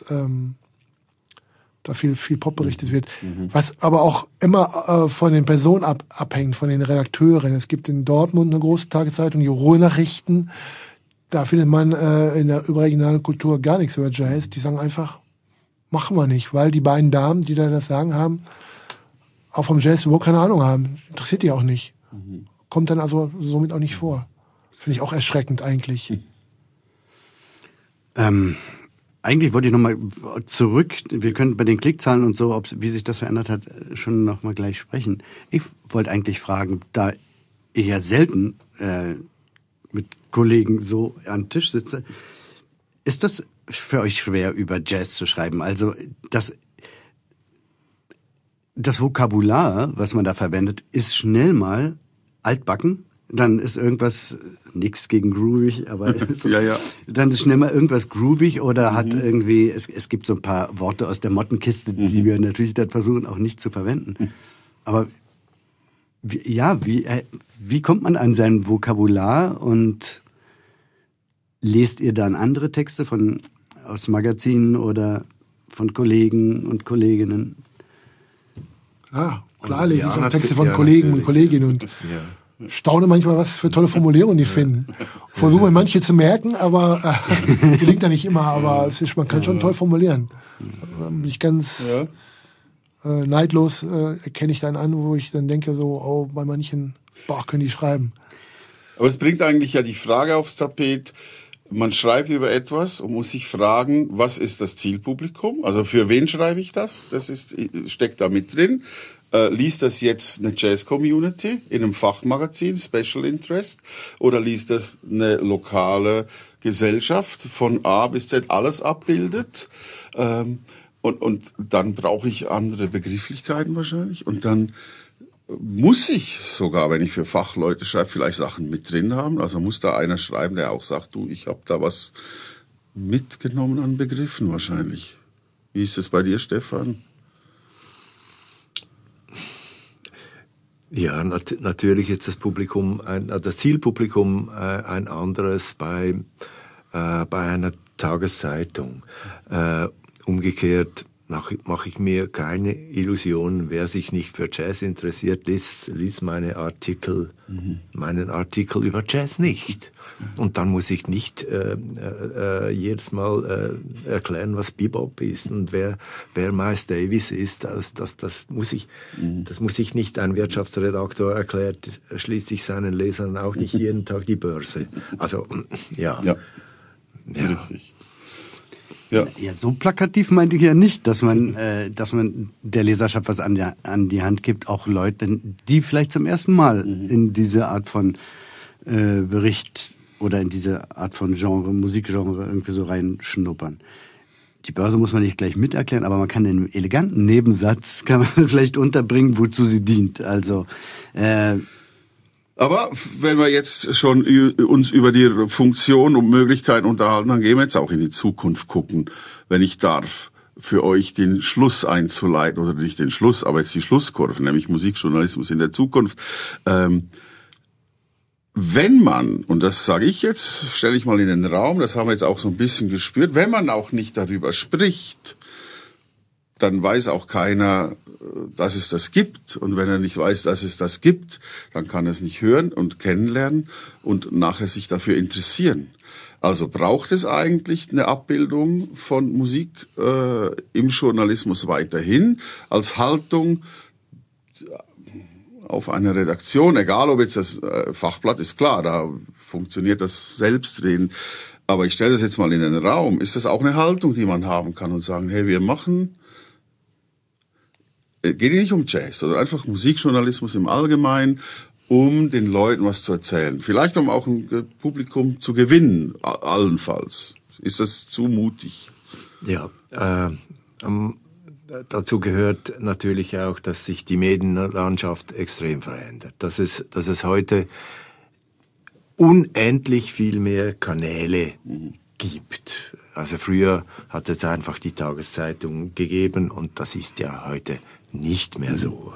da viel Pop berichtet wird. Was aber auch immer von den Personen abhängt, von den Redakteuren. Es gibt in Dortmund eine große Tageszeitung, die Ruhrnachrichten. Da findet man in der überregionalen Kultur gar nichts über Jazz. Die sagen einfach, machen wir nicht, weil die beiden Damen, die da das Sagen haben, auch vom Jazz überhaupt keine Ahnung haben. Interessiert die auch nicht. Kommt dann also somit auch nicht vor. Finde ich auch erschreckend eigentlich. Eigentlich wollte ich nochmal zurück, wir können bei den Klickzahlen und so, wie sich das verändert hat, schon nochmal gleich sprechen. Ich wollte eigentlich fragen, da ich ja selten mit Kollegen so am Tisch sitze, ist das für euch schwer, über Jazz zu schreiben? Also das Vokabular, was man da verwendet, ist schnell mal altbacken. Dann ist irgendwas, nix gegen groovig, aber dann ist schnell mal irgendwas groovig oder hat irgendwie, es gibt so ein paar Worte aus der Mottenkiste, die wir natürlich dann versuchen auch nicht zu verwenden. Aber wie kommt man an sein Vokabular und lest ihr dann andere Texte aus Magazinen oder von Kollegen und Kolleginnen? Klar lese ich auch Texte von Kollegen und Kolleginnen und staune manchmal, was für tolle Formulierungen die finden. Versuche manche zu merken, aber gelingt ja nicht immer, aber man kann schon toll formulieren. Nicht ganz neidlos erkenne ich dann an, wo ich dann denke, so, bei manchen, können die schreiben. Aber es bringt eigentlich ja die Frage aufs Tapet, man schreibt über etwas und muss sich fragen, was ist das Zielpublikum? Also für wen schreibe ich das? Steckt da mit drin. Liest das jetzt eine Jazz-Community in einem Fachmagazin, Special Interest, oder liest das eine lokale Gesellschaft von A bis Z alles abbildet? Und dann brauche ich andere Begrifflichkeiten wahrscheinlich. Und dann muss ich sogar, wenn ich für Fachleute schreibe, vielleicht Sachen mit drin haben. Also muss da einer schreiben, der auch sagt, ich habe da was mitgenommen an Begriffen wahrscheinlich. Wie ist es bei dir, Stefan? Ja, natürlich jetzt das Publikum, das Zielpublikum ein anderes bei einer Tageszeitung. Umgekehrt mache ich mir keine Illusionen, wer sich nicht für Jazz interessiert, liest meinen Artikel über Jazz nicht. Und dann muss ich nicht jedes Mal erklären, was Bebop ist und wer Miles Davis ist. Das muss ich nicht. Ein Wirtschaftsredakteur erklärt schließlich seinen Lesern auch nicht jeden Tag die Börse. Also ja. Richtig. Ja, so plakativ meinte ich ja nicht, dass man der Leserschaft was an die Hand gibt, auch Leute, die vielleicht zum ersten Mal in diese Art von Bericht oder in diese Art von Musikgenre irgendwie so reinschnuppern. Die Börse muss man nicht gleich miterklären, aber man kann in einem eleganten Nebensatz vielleicht unterbringen, wozu sie dient. Also aber wenn wir jetzt schon uns über die Funktion und Möglichkeiten unterhalten, dann gehen wir jetzt auch in die Zukunft gucken, wenn ich darf, für euch den Schluss einzuleiten, oder nicht den Schluss, aber jetzt die Schlusskurve, nämlich Musikjournalismus in der Zukunft. Wenn man, und das sage ich jetzt, stelle ich mal in den Raum, das haben wir jetzt auch so ein bisschen gespürt, wenn man auch nicht darüber spricht, dann weiß auch keiner, dass es das gibt. Und wenn er nicht weiß, dass es das gibt, dann kann er es nicht hören und kennenlernen und nachher sich dafür interessieren. Also braucht es eigentlich eine Abbildung von Musik im Journalismus weiterhin als Haltung auf einer Redaktion, egal ob jetzt das Fachblatt ist klar, da funktioniert das Selbstreden. Aber ich stelle das jetzt mal in den Raum. Ist das auch eine Haltung, die man haben kann und sagen, hey, wir machen, geht nicht um Jazz, sondern einfach Musikjournalismus im Allgemeinen, um den Leuten was zu erzählen. Vielleicht um auch ein Publikum zu gewinnen, allenfalls. Ist das zu mutig? Ja, dazu gehört natürlich auch, dass sich die Medienlandschaft extrem verändert. Dass es heute unendlich viel mehr Kanäle gibt. Also früher hat es einfach die Tageszeitung gegeben und das ist ja heute nicht mehr so.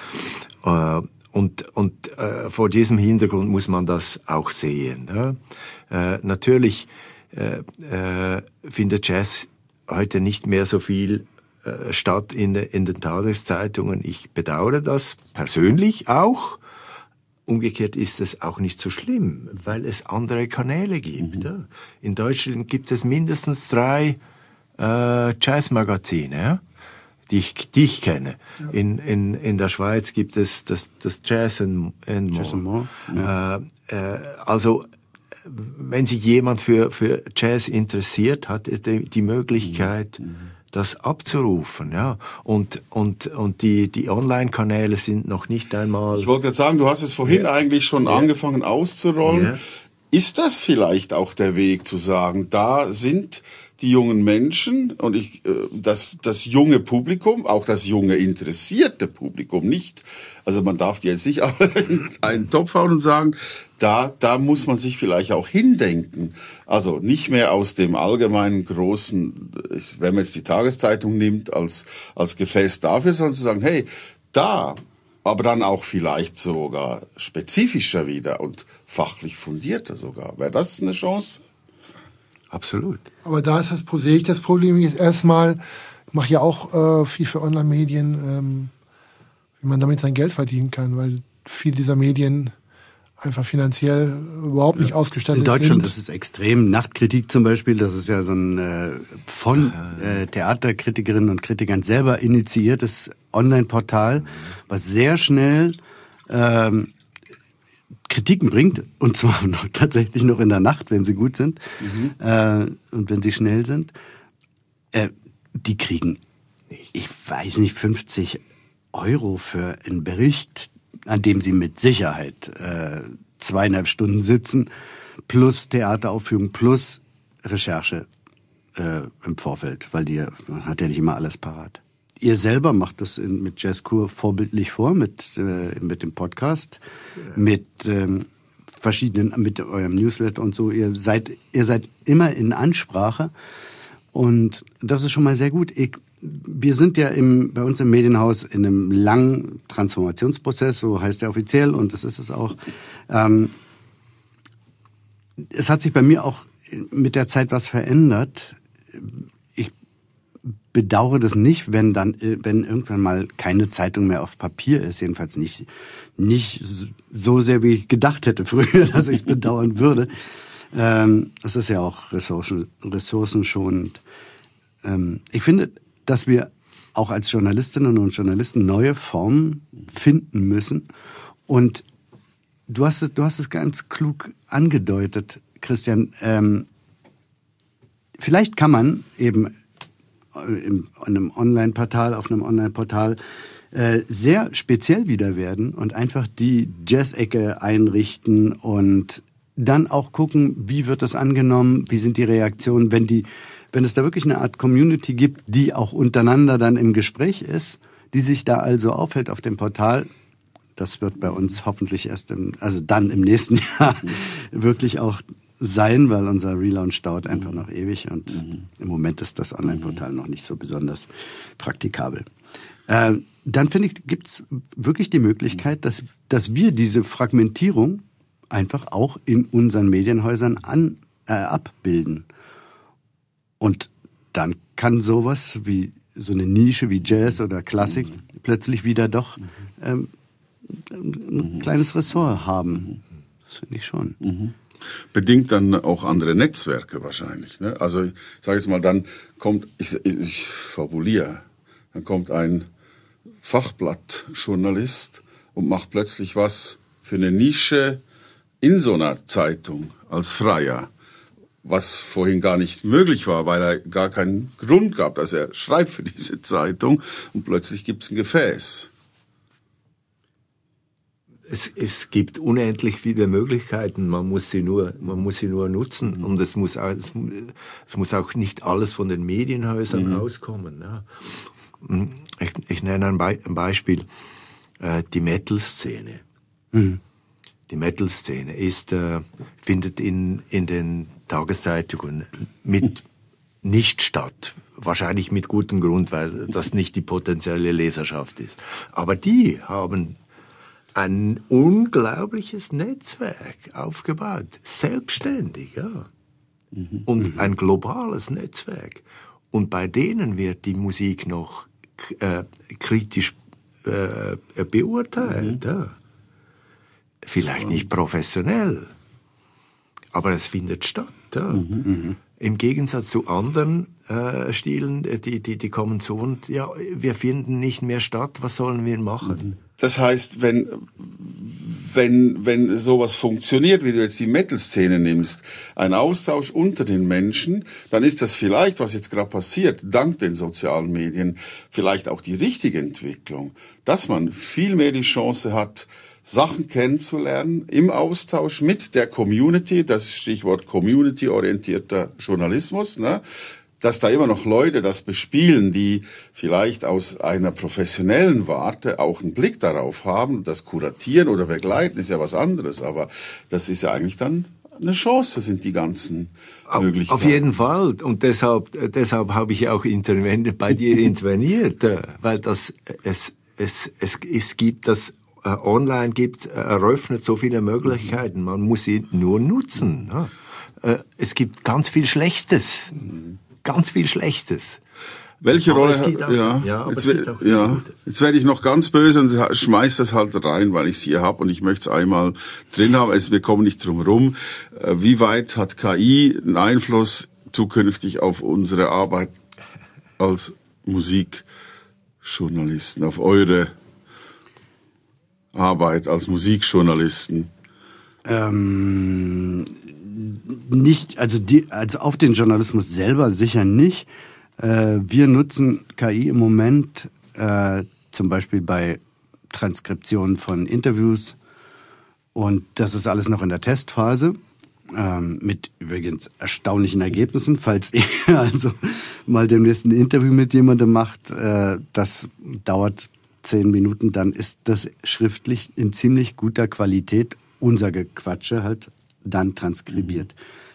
Und vor diesem Hintergrund muss man das auch sehen. Natürlich findet Jazz heute nicht mehr so viel statt in den Tageszeitungen. Ich bedauere das persönlich auch. Umgekehrt ist es auch nicht so schlimm, weil es andere Kanäle gibt. In Deutschland gibt es mindestens 3 Jazzmagazine, die ich kenne. Ja. In der Schweiz gibt es das Jazz and More. Ja. Also wenn sich jemand für Jazz interessiert, hat er die Möglichkeit, das abzurufen, ja. Und die Online-Kanäle sind noch nicht einmal. Ich wollte gerade sagen, du hast es vorhin eigentlich schon angefangen auszurollen. Ja. Ist das vielleicht auch der Weg zu sagen, da sind die jungen Menschen und das junge Publikum, auch das junge interessierte Publikum nicht, also man darf die jetzt nicht in einen Topf hauen und sagen, da muss man sich vielleicht auch hindenken. Also nicht mehr aus dem allgemeinen großen, wenn man jetzt die Tageszeitung nimmt, als Gefäß dafür, sondern zu sagen, hey, da, aber dann auch vielleicht sogar spezifischer wieder und fachlich fundierter sogar. Wäre das eine Chance? Absolut. Aber da ist sehe ich das Problem jetzt erstmal, ich mache ja auch viel für Online-Medien, wie man damit sein Geld verdienen kann, weil viele dieser Medien einfach finanziell überhaupt nicht ausgestattet sind. In Deutschland ist es extrem. Nachtkritik zum Beispiel, das ist ja so ein von Theaterkritikerinnen und Kritikern selber initiiertes Online-Portal, was sehr schnell Kritiken bringt, und zwar tatsächlich noch in der Nacht, wenn sie gut sind und wenn sie schnell sind. Die kriegen, ich weiß nicht, 50 € für einen Bericht, an dem sie mit Sicherheit 2,5 Stunden sitzen, plus Theateraufführung, plus Recherche im Vorfeld, weil man hat ja nicht immer alles parat. Ihr selber macht das mit Jazzkur vorbildlich vor, mit dem Podcast, mit verschiedenen, mit eurem Newsletter und so. Ihr seid immer in Ansprache und das ist schon mal sehr gut. wir sind ja bei uns im Medienhaus in einem langen Transformationsprozess, so heißt er offiziell, und das ist es auch. Es hat sich bei mir auch mit der Zeit was verändert. Ich bedauere das nicht, wenn irgendwann mal keine Zeitung mehr auf Papier ist, jedenfalls nicht so sehr, wie ich gedacht hätte früher, dass ich es bedauern würde. Das ist ja auch ressourcenschonend. Ich finde, dass wir auch als Journalistinnen und Journalisten neue Formen finden müssen. Und du hast es ganz klug angedeutet, Christian. Vielleicht kann man eben auf einem Online-Portal sehr speziell wieder werden und einfach die Jazz-Ecke einrichten und dann auch gucken, wie wird das angenommen, wie sind die Reaktionen, wenn es da wirklich eine Art Community gibt, die auch untereinander dann im Gespräch ist, die sich da also aufhält auf dem Portal. Das wird bei uns hoffentlich erst dann im nächsten Jahr wirklich auch sein, weil unser Relaunch dauert einfach noch ewig und im Moment ist das Online-Portal noch nicht so besonders praktikabel. Dann finde ich, gibt's wirklich die Möglichkeit, dass wir diese Fragmentierung einfach auch in unseren Medienhäusern abbilden. Und dann kann sowas wie so eine Nische wie Jazz oder Klassik plötzlich wieder doch ein kleines Ressort haben. Das finde ich schon. Bedingt dann auch andere Netzwerke wahrscheinlich. Ne? Also ich sage jetzt mal, dann kommt, ich fabuliere, dann kommt ein Fachblattjournalist und macht plötzlich was für eine Nische in so einer Zeitung als Freier, was vorhin gar nicht möglich war, weil er gar keinen Grund gab, dass er schreibt für diese Zeitung und plötzlich gibt es ein Gefäß. Es gibt unendlich viele Möglichkeiten, man muss sie nur nutzen und es muss auch nicht alles von den Medienhäusern auskommen. Ja. Ich nenne ein Beispiel, die Metal-Szene. Die Metal-Szene findet in den Tageszeitungen nicht statt. Wahrscheinlich mit gutem Grund, weil das nicht die potenzielle Leserschaft ist. Aber die haben ein unglaubliches Netzwerk aufgebaut. Selbstständig, ja. Und ein globales Netzwerk. Und bei denen wird die Musik noch kritisch beurteilt. Ja. Vielleicht nicht professionell, aber es findet statt. Ja. Im Gegensatz zu anderen Stilen, die kommen zu uns, ja, wir finden nicht mehr statt, was sollen wir machen? Das heißt, wenn sowas funktioniert, wie du jetzt die Metal-Szene nimmst, ein Austausch unter den Menschen, dann ist das vielleicht, was jetzt gerade passiert, dank den sozialen Medien, vielleicht auch die richtige Entwicklung, dass man viel mehr die Chance hat, Sachen kennenzulernen im Austausch mit der Community, das Stichwort community-orientierter Journalismus, ne? Dass da immer noch Leute das bespielen, die vielleicht aus einer professionellen Warte auch einen Blick darauf haben, das kuratieren oder begleiten, ist ja was anderes, aber das ist ja eigentlich dann eine Chance, sind die ganzen Möglichkeiten. Auf jeden Fall, und deshalb habe ich auch bei dir interveniert, weil es gibt das online eröffnet so viele Möglichkeiten, man muss sie nur nutzen. Ja. Es gibt ganz viel Schlechtes. Ganz viel Schlechtes. Welche Rolle? Jetzt werde ich noch ganz böse und schmeiß das halt rein, weil ich es hier habe und ich möchte es einmal drin haben. Wir kommen nicht drum herum. Wie weit hat KI einen Einfluss zukünftig auf unsere Arbeit als Musikjournalisten, auf eure Arbeit als Musikjournalisten? Nicht, also auf den Journalismus selber sicher nicht. Wir nutzen KI im Moment zum Beispiel bei Transkriptionen von Interviews und das ist alles noch in der Testphase mit übrigens erstaunlichen Ergebnissen. Falls ihr also mal demnächst ein Interview mit jemandem macht, das dauert 10 Minuten, dann ist das schriftlich in ziemlich guter Qualität, unser Gequatsche halt dann transkribiert.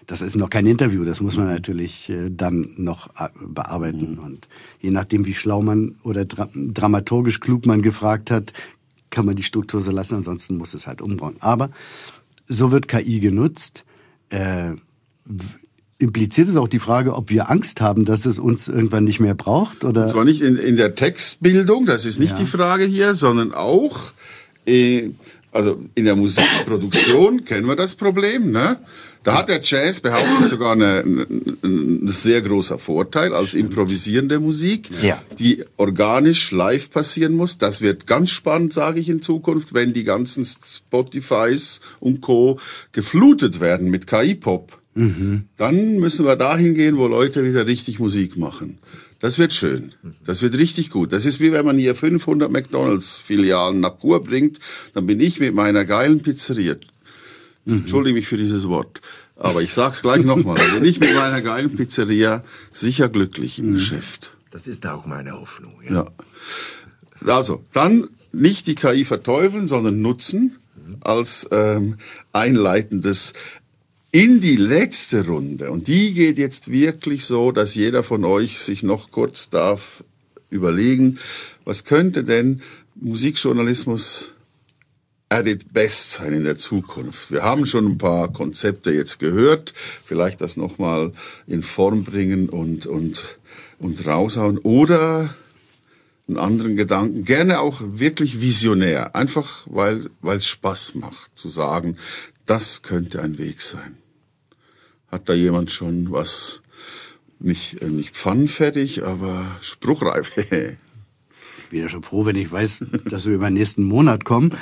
Das ist noch kein Interview, das muss man natürlich dann noch bearbeiten. Und je nachdem, wie schlau man oder dramaturgisch klug man gefragt hat, kann man die Struktur so lassen, ansonsten muss es halt umbauen. Aber so wird KI genutzt. Impliziert es auch die Frage, ob wir Angst haben, dass es uns irgendwann nicht mehr braucht? Oder? Und zwar nicht in der Textbildung, das ist nicht die Frage hier, sondern auch also in der Musikproduktion kennen wir das Problem, ne? Da hat der Jazz, behaupte ich, sogar ein sehr großer Vorteil als improvisierende Musik, die organisch live passieren muss. Das wird ganz spannend, sage ich in Zukunft, wenn die ganzen Spotifys und Co. geflutet werden mit KI-Pop. Dann müssen wir dahin gehen, wo Leute wieder richtig Musik machen. Das wird schön. Das wird richtig gut. Das ist wie wenn man hier 500 McDonalds-Filialen nach Chur bringt, dann bin ich mit meiner geilen Pizzeria, ich entschuldige mich für dieses Wort, aber ich sag's gleich nochmal, dann bin ich mit meiner geilen Pizzeria sicher glücklich im Geschäft. Das ist auch meine Hoffnung. Ja. Also, dann nicht die KI verteufeln, sondern nutzen als einleitendes in die letzte Runde. Und die geht jetzt wirklich so, dass jeder von euch sich noch kurz darf überlegen, was könnte denn Musikjournalismus at its best sein in der Zukunft. Wir haben schon ein paar Konzepte jetzt gehört, vielleicht das nochmal in Form bringen und raushauen oder einen anderen Gedanken, gerne auch wirklich visionär, einfach weil es Spaß macht zu sagen, das könnte ein Weg sein. Hat da jemand schon was, nicht pfannenfertig, aber spruchreif? Ich bin ja schon froh, wenn ich weiß, dass wir über den nächsten Monat kommen.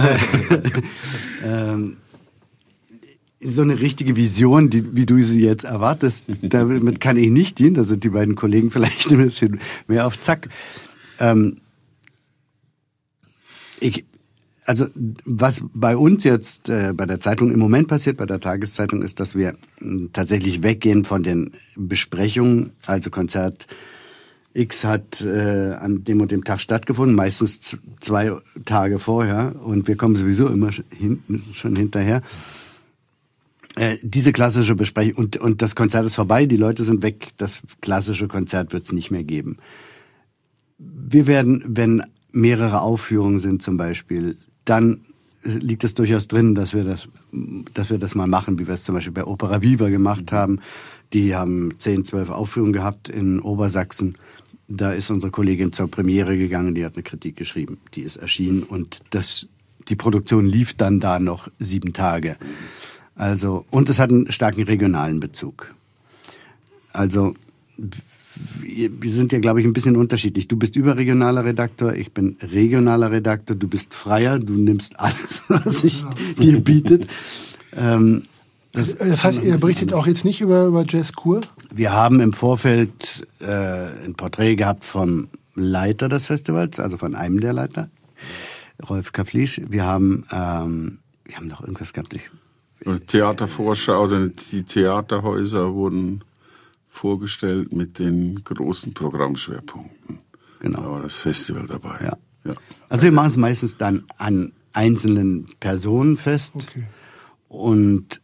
So eine richtige Vision, wie du sie jetzt erwartest, damit kann ich nicht dienen. Da sind die beiden Kollegen vielleicht ein bisschen mehr auf Zack. Also was bei uns jetzt bei der Zeitung im Moment passiert, bei der Tageszeitung, ist, dass wir tatsächlich weggehen von den Besprechungen. Also Konzert X hat an dem und dem Tag stattgefunden, meistens 2 Tage vorher, und wir kommen sowieso immer schon hinterher. Diese klassische Besprechung, und das Konzert ist vorbei, die Leute sind weg, das klassische Konzert wird es nicht mehr geben. Wir werden, wenn mehrere Aufführungen sind zum Beispiel, dann liegt es durchaus drin, dass wir das mal machen, wie wir es zum Beispiel bei Opera Viva gemacht haben. Die haben 10, 12 Aufführungen gehabt in Obersachsen. Da ist unsere Kollegin zur Premiere gegangen, die hat eine Kritik geschrieben. Die ist erschienen und die Produktion lief dann da noch 7 Tage. Also, und es hat einen starken regionalen Bezug. Also, wir sind ja, glaube ich, ein bisschen unterschiedlich. Du bist überregionaler Redaktor, ich bin regionaler Redaktor, du bist freier, du nimmst alles, was sich dir bietet. Das heißt, ihr berichtet auch jetzt nicht über Jazz Chur? Wir haben im Vorfeld ein Porträt gehabt vom Leiter des Festivals, also von einem der Leiter, Rolf Kaflisch. Wir haben noch irgendwas gehabt. Theatervorschau, also die Theaterhäuser wurden vorgestellt mit den großen Programmschwerpunkten. Genau. Da war das Festival dabei. Ja. Also wir machen es meistens dann an einzelnen Personen fest. Okay. Und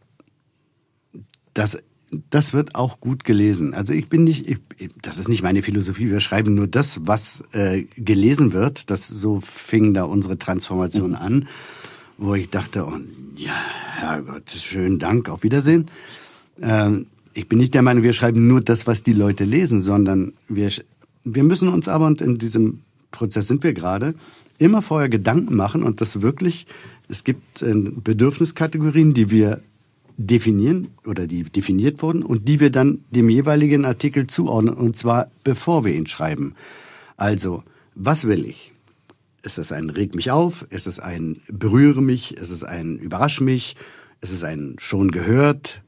das wird auch gut gelesen. Also das ist nicht meine Philosophie. Wir schreiben nur das, was gelesen wird. So fing da unsere Transformation an, wo ich dachte, oh, ja, Herrgott, schönen Dank, auf Wiedersehen. Ich bin nicht der Meinung, wir schreiben nur das, was die Leute lesen, sondern wir müssen uns aber, und in diesem Prozess sind wir gerade, immer vorher Gedanken machen und das wirklich, es gibt Bedürfniskategorien, die wir definieren oder die definiert wurden und die wir dann dem jeweiligen Artikel zuordnen, und zwar bevor wir ihn schreiben. Also, was will ich? Ist es ein Reg mich auf? Ist es ein Berühre mich? Ist es ein Überrasch mich? Ist es ein schon gehört?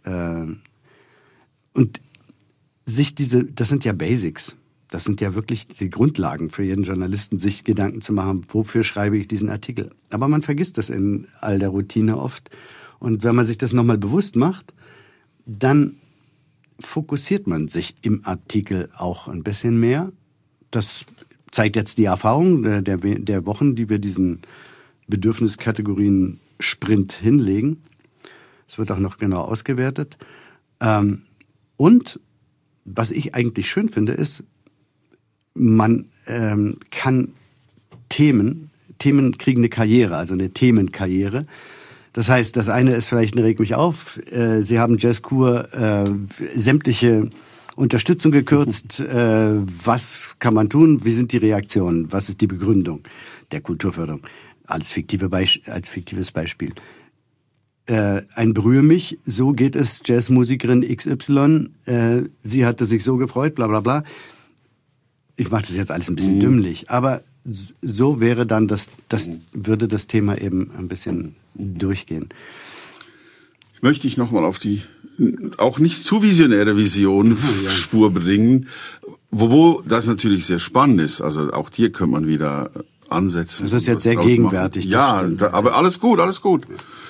Und das sind ja Basics. Das sind ja wirklich die Grundlagen für jeden Journalisten, sich Gedanken zu machen, wofür schreibe ich diesen Artikel. Aber man vergisst das in all der Routine oft. Und wenn man sich das nochmal bewusst macht, dann fokussiert man sich im Artikel auch ein bisschen mehr. Das zeigt jetzt die Erfahrung der Wochen, die wir diesen Bedürfniskategorien Sprint hinlegen. Es wird auch noch genau ausgewertet. Und was ich eigentlich schön finde, ist, man kann Themen kriegen eine Karriere, also eine Themenkarriere. Das heißt, das eine ist vielleicht, regt mich auf, Sie haben Jazzkur sämtliche Unterstützung gekürzt. Was kann man tun? Wie sind die Reaktionen? Was ist die Begründung der Kulturförderung? Als fiktives Beispiel. Ein Berühre mich, so geht es Jazzmusikerin XY, sie hatte sich so gefreut, bla bla bla. Ich mache das jetzt alles ein bisschen dümmlich, aber so wäre dann würde das Thema eben ein bisschen durchgehen. Möchte ich nochmal auf die auch nicht zu visionäre Vision Spur bringen, wo das natürlich sehr spannend ist. Also auch hier kann man wieder ansetzen. Das ist jetzt sehr gegenwärtig. Ja, aber alles gut, alles gut.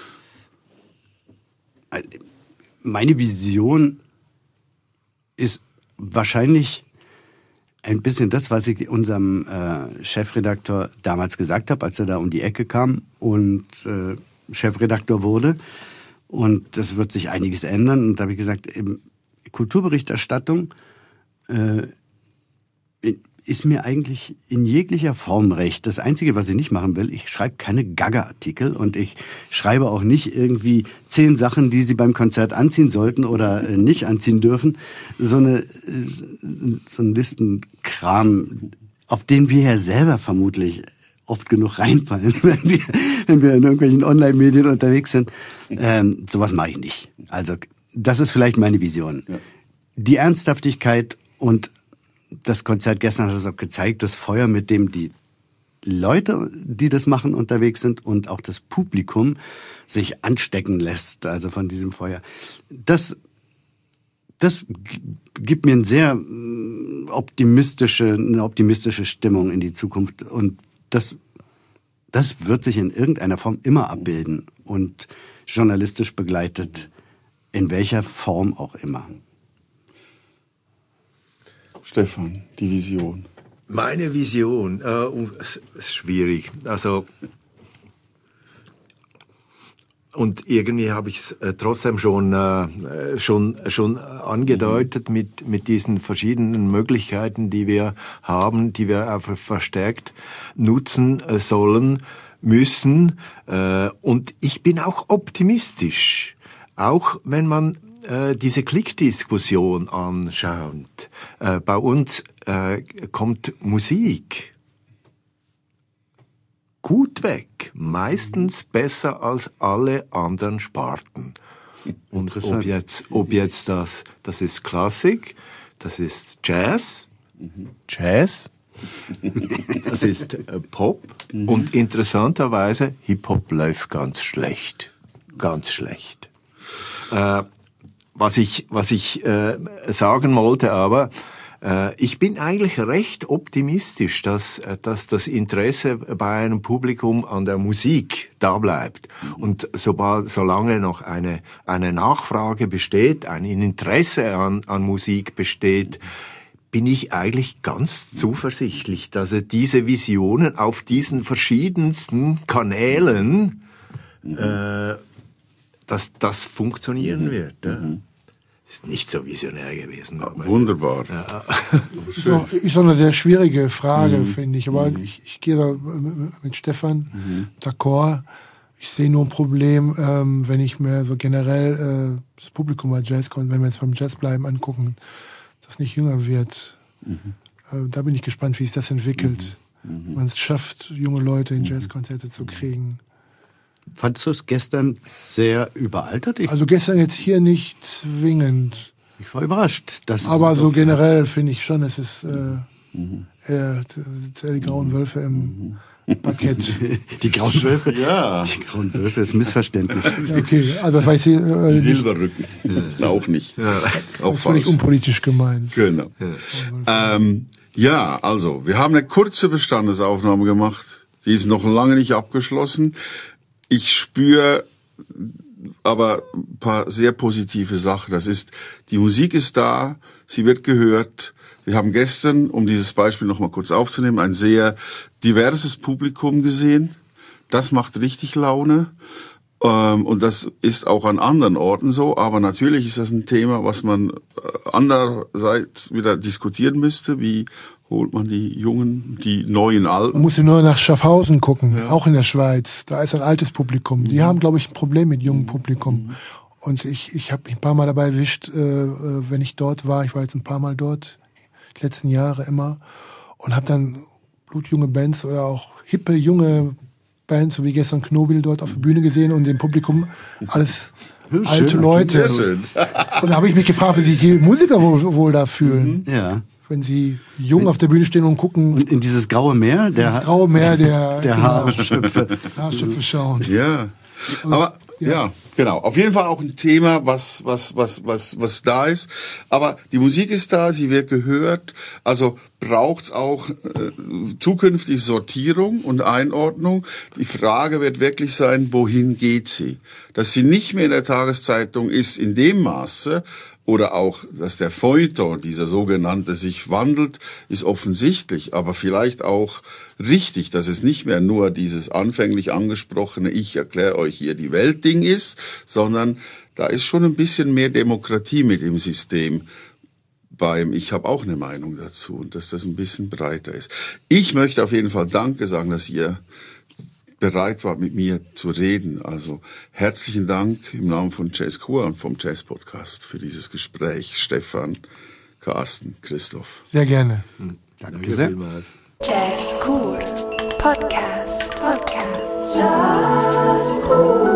Meine Vision ist wahrscheinlich ein bisschen das, was ich unserem Chefredakteur damals gesagt habe, als er da um die Ecke kam und Chefredakteur wurde. Und das wird sich einiges ändern. Und da habe ich gesagt, Kulturberichterstattung ist mir eigentlich in jeglicher Form recht. Das Einzige, was ich nicht machen will, ich schreibe keine Gaga-Artikel und ich schreibe auch nicht irgendwie 10 Sachen, die Sie beim Konzert anziehen sollten oder nicht anziehen dürfen. So ein Listenkram, auf den wir ja selber vermutlich oft genug reinfallen, wenn wir in irgendwelchen Online-Medien unterwegs sind. Sowas mache ich nicht. Also das ist vielleicht meine Vision. Ja. Die Ernsthaftigkeit und das Konzert gestern hat es auch gezeigt, das Feuer, mit dem die Leute, die das machen, unterwegs sind und auch das Publikum sich anstecken lässt, also von diesem Feuer. Das gibt mir eine sehr optimistische Stimmung in die Zukunft und das wird sich in irgendeiner Form immer abbilden und journalistisch begleitet, in welcher Form auch immer. Stefan, die Vision. Meine Vision, ist schwierig. Also, und irgendwie habe ich es trotzdem schon angedeutet mit diesen verschiedenen Möglichkeiten, die wir haben, die wir einfach verstärkt nutzen sollen, müssen. Und ich bin auch optimistisch, auch wenn man diese Klickdiskussion anschaut. Bei uns kommt Musik gut weg, meistens besser als alle anderen Sparten. Und ob jetzt das ist Klassik, das ist Jazz, das ist Pop und interessanterweise Hip-Hop läuft ganz schlecht. Was ich sagen wollte, aber ich bin eigentlich recht optimistisch, dass das Interesse bei einem Publikum an der Musik da bleibt. Und solange noch eine Nachfrage besteht, ein Interesse an Musik besteht, bin ich eigentlich ganz zuversichtlich, dass diese Visionen auf diesen verschiedensten Kanälen dass das funktionieren wird. Ja. Ist nicht so visionär gewesen. Aber wunderbar. Ja. Ist so eine sehr schwierige Frage, finde ich. Aber ich gehe da mit Stefan d'accord. Ich sehe nur ein Problem, wenn ich mir so generell das Publikum bei Jazz, wenn wir jetzt beim Jazz bleiben, angucken, das nicht jünger wird. Da bin ich gespannt, wie sich das entwickelt. Man es schafft, junge Leute in Jazzkonzerte zu kriegen. Fandst du es gestern sehr überaltert? Also gestern jetzt hier nicht zwingend. Ich war überrascht. Aber so generell finde ich schon, es ist eher die grauen Wölfe im Parkett. Die grauen Wölfe? Ja. Die grauen Wölfe ist missverständlich. Okay, also das weiß ich die Silberrücken. Ist auch nicht. Ja. Auch das völlig unpolitisch gemeint. Genau. Ja, also, wir haben eine kurze Bestandesaufnahme gemacht. Die ist noch lange nicht abgeschlossen. Ich spüre aber ein paar sehr positive Sachen. Das ist, die Musik ist da, sie wird gehört. Wir haben gestern, um dieses Beispiel noch mal kurz aufzunehmen, ein sehr diverses Publikum gesehen. Das macht richtig Laune. Und das ist auch an anderen Orten so, aber natürlich ist das ein Thema, was man andererseits wieder diskutieren müsste. Wie holt man die Jungen, die neuen Alten? Man muss ja nur nach Schaffhausen gucken, auch in der Schweiz. Da ist ein altes Publikum. Die haben, glaube ich, ein Problem mit jungem Publikum. Und ich habe mich ein paar Mal dabei erwischt, wenn ich dort war. Ich war jetzt ein paar Mal dort, die letzten Jahre immer. Und habe dann blutjunge Bands oder auch hippe, junge Bands, so wie gestern Knobil dort auf der Bühne gesehen und im Publikum alles alte Leute. Sehr schön. Und da habe ich mich gefragt, wie sich die Musiker wohl da fühlen. Ja. Wenn sie jung auf der Bühne stehen und gucken. Und in dieses graue Meer, das graue Meer der Haarschöpfe. Haarschöpfe schauen. Ja. Aber ja, genau. Auf jeden Fall auch ein Thema, was da ist. Aber die Musik ist da, sie wird gehört. Also braucht's auch zukünftig Sortierung und Einordnung. Die Frage wird wirklich sein, wohin geht sie? Dass sie nicht mehr in der Tageszeitung ist in dem Maße, oder auch, dass der Feuilleton, dieser sogenannte, sich wandelt, ist offensichtlich, aber vielleicht auch richtig, dass es nicht mehr nur dieses anfänglich angesprochene Ich erkläre euch hier die Welt-Ding ist, sondern da ist schon ein bisschen mehr Demokratie mit im System. Ich habe auch eine Meinung dazu und dass das ein bisschen breiter ist. Ich möchte auf jeden Fall Danke sagen, dass ihr bereit war, mit mir zu reden. Also herzlichen Dank im Namen von Jazzkur und vom Jazz Podcast für dieses Gespräch. Stefan, Carsten, Christoph. Sehr gerne. Danke sehr. Jazzkur Podcast. Jazzkur.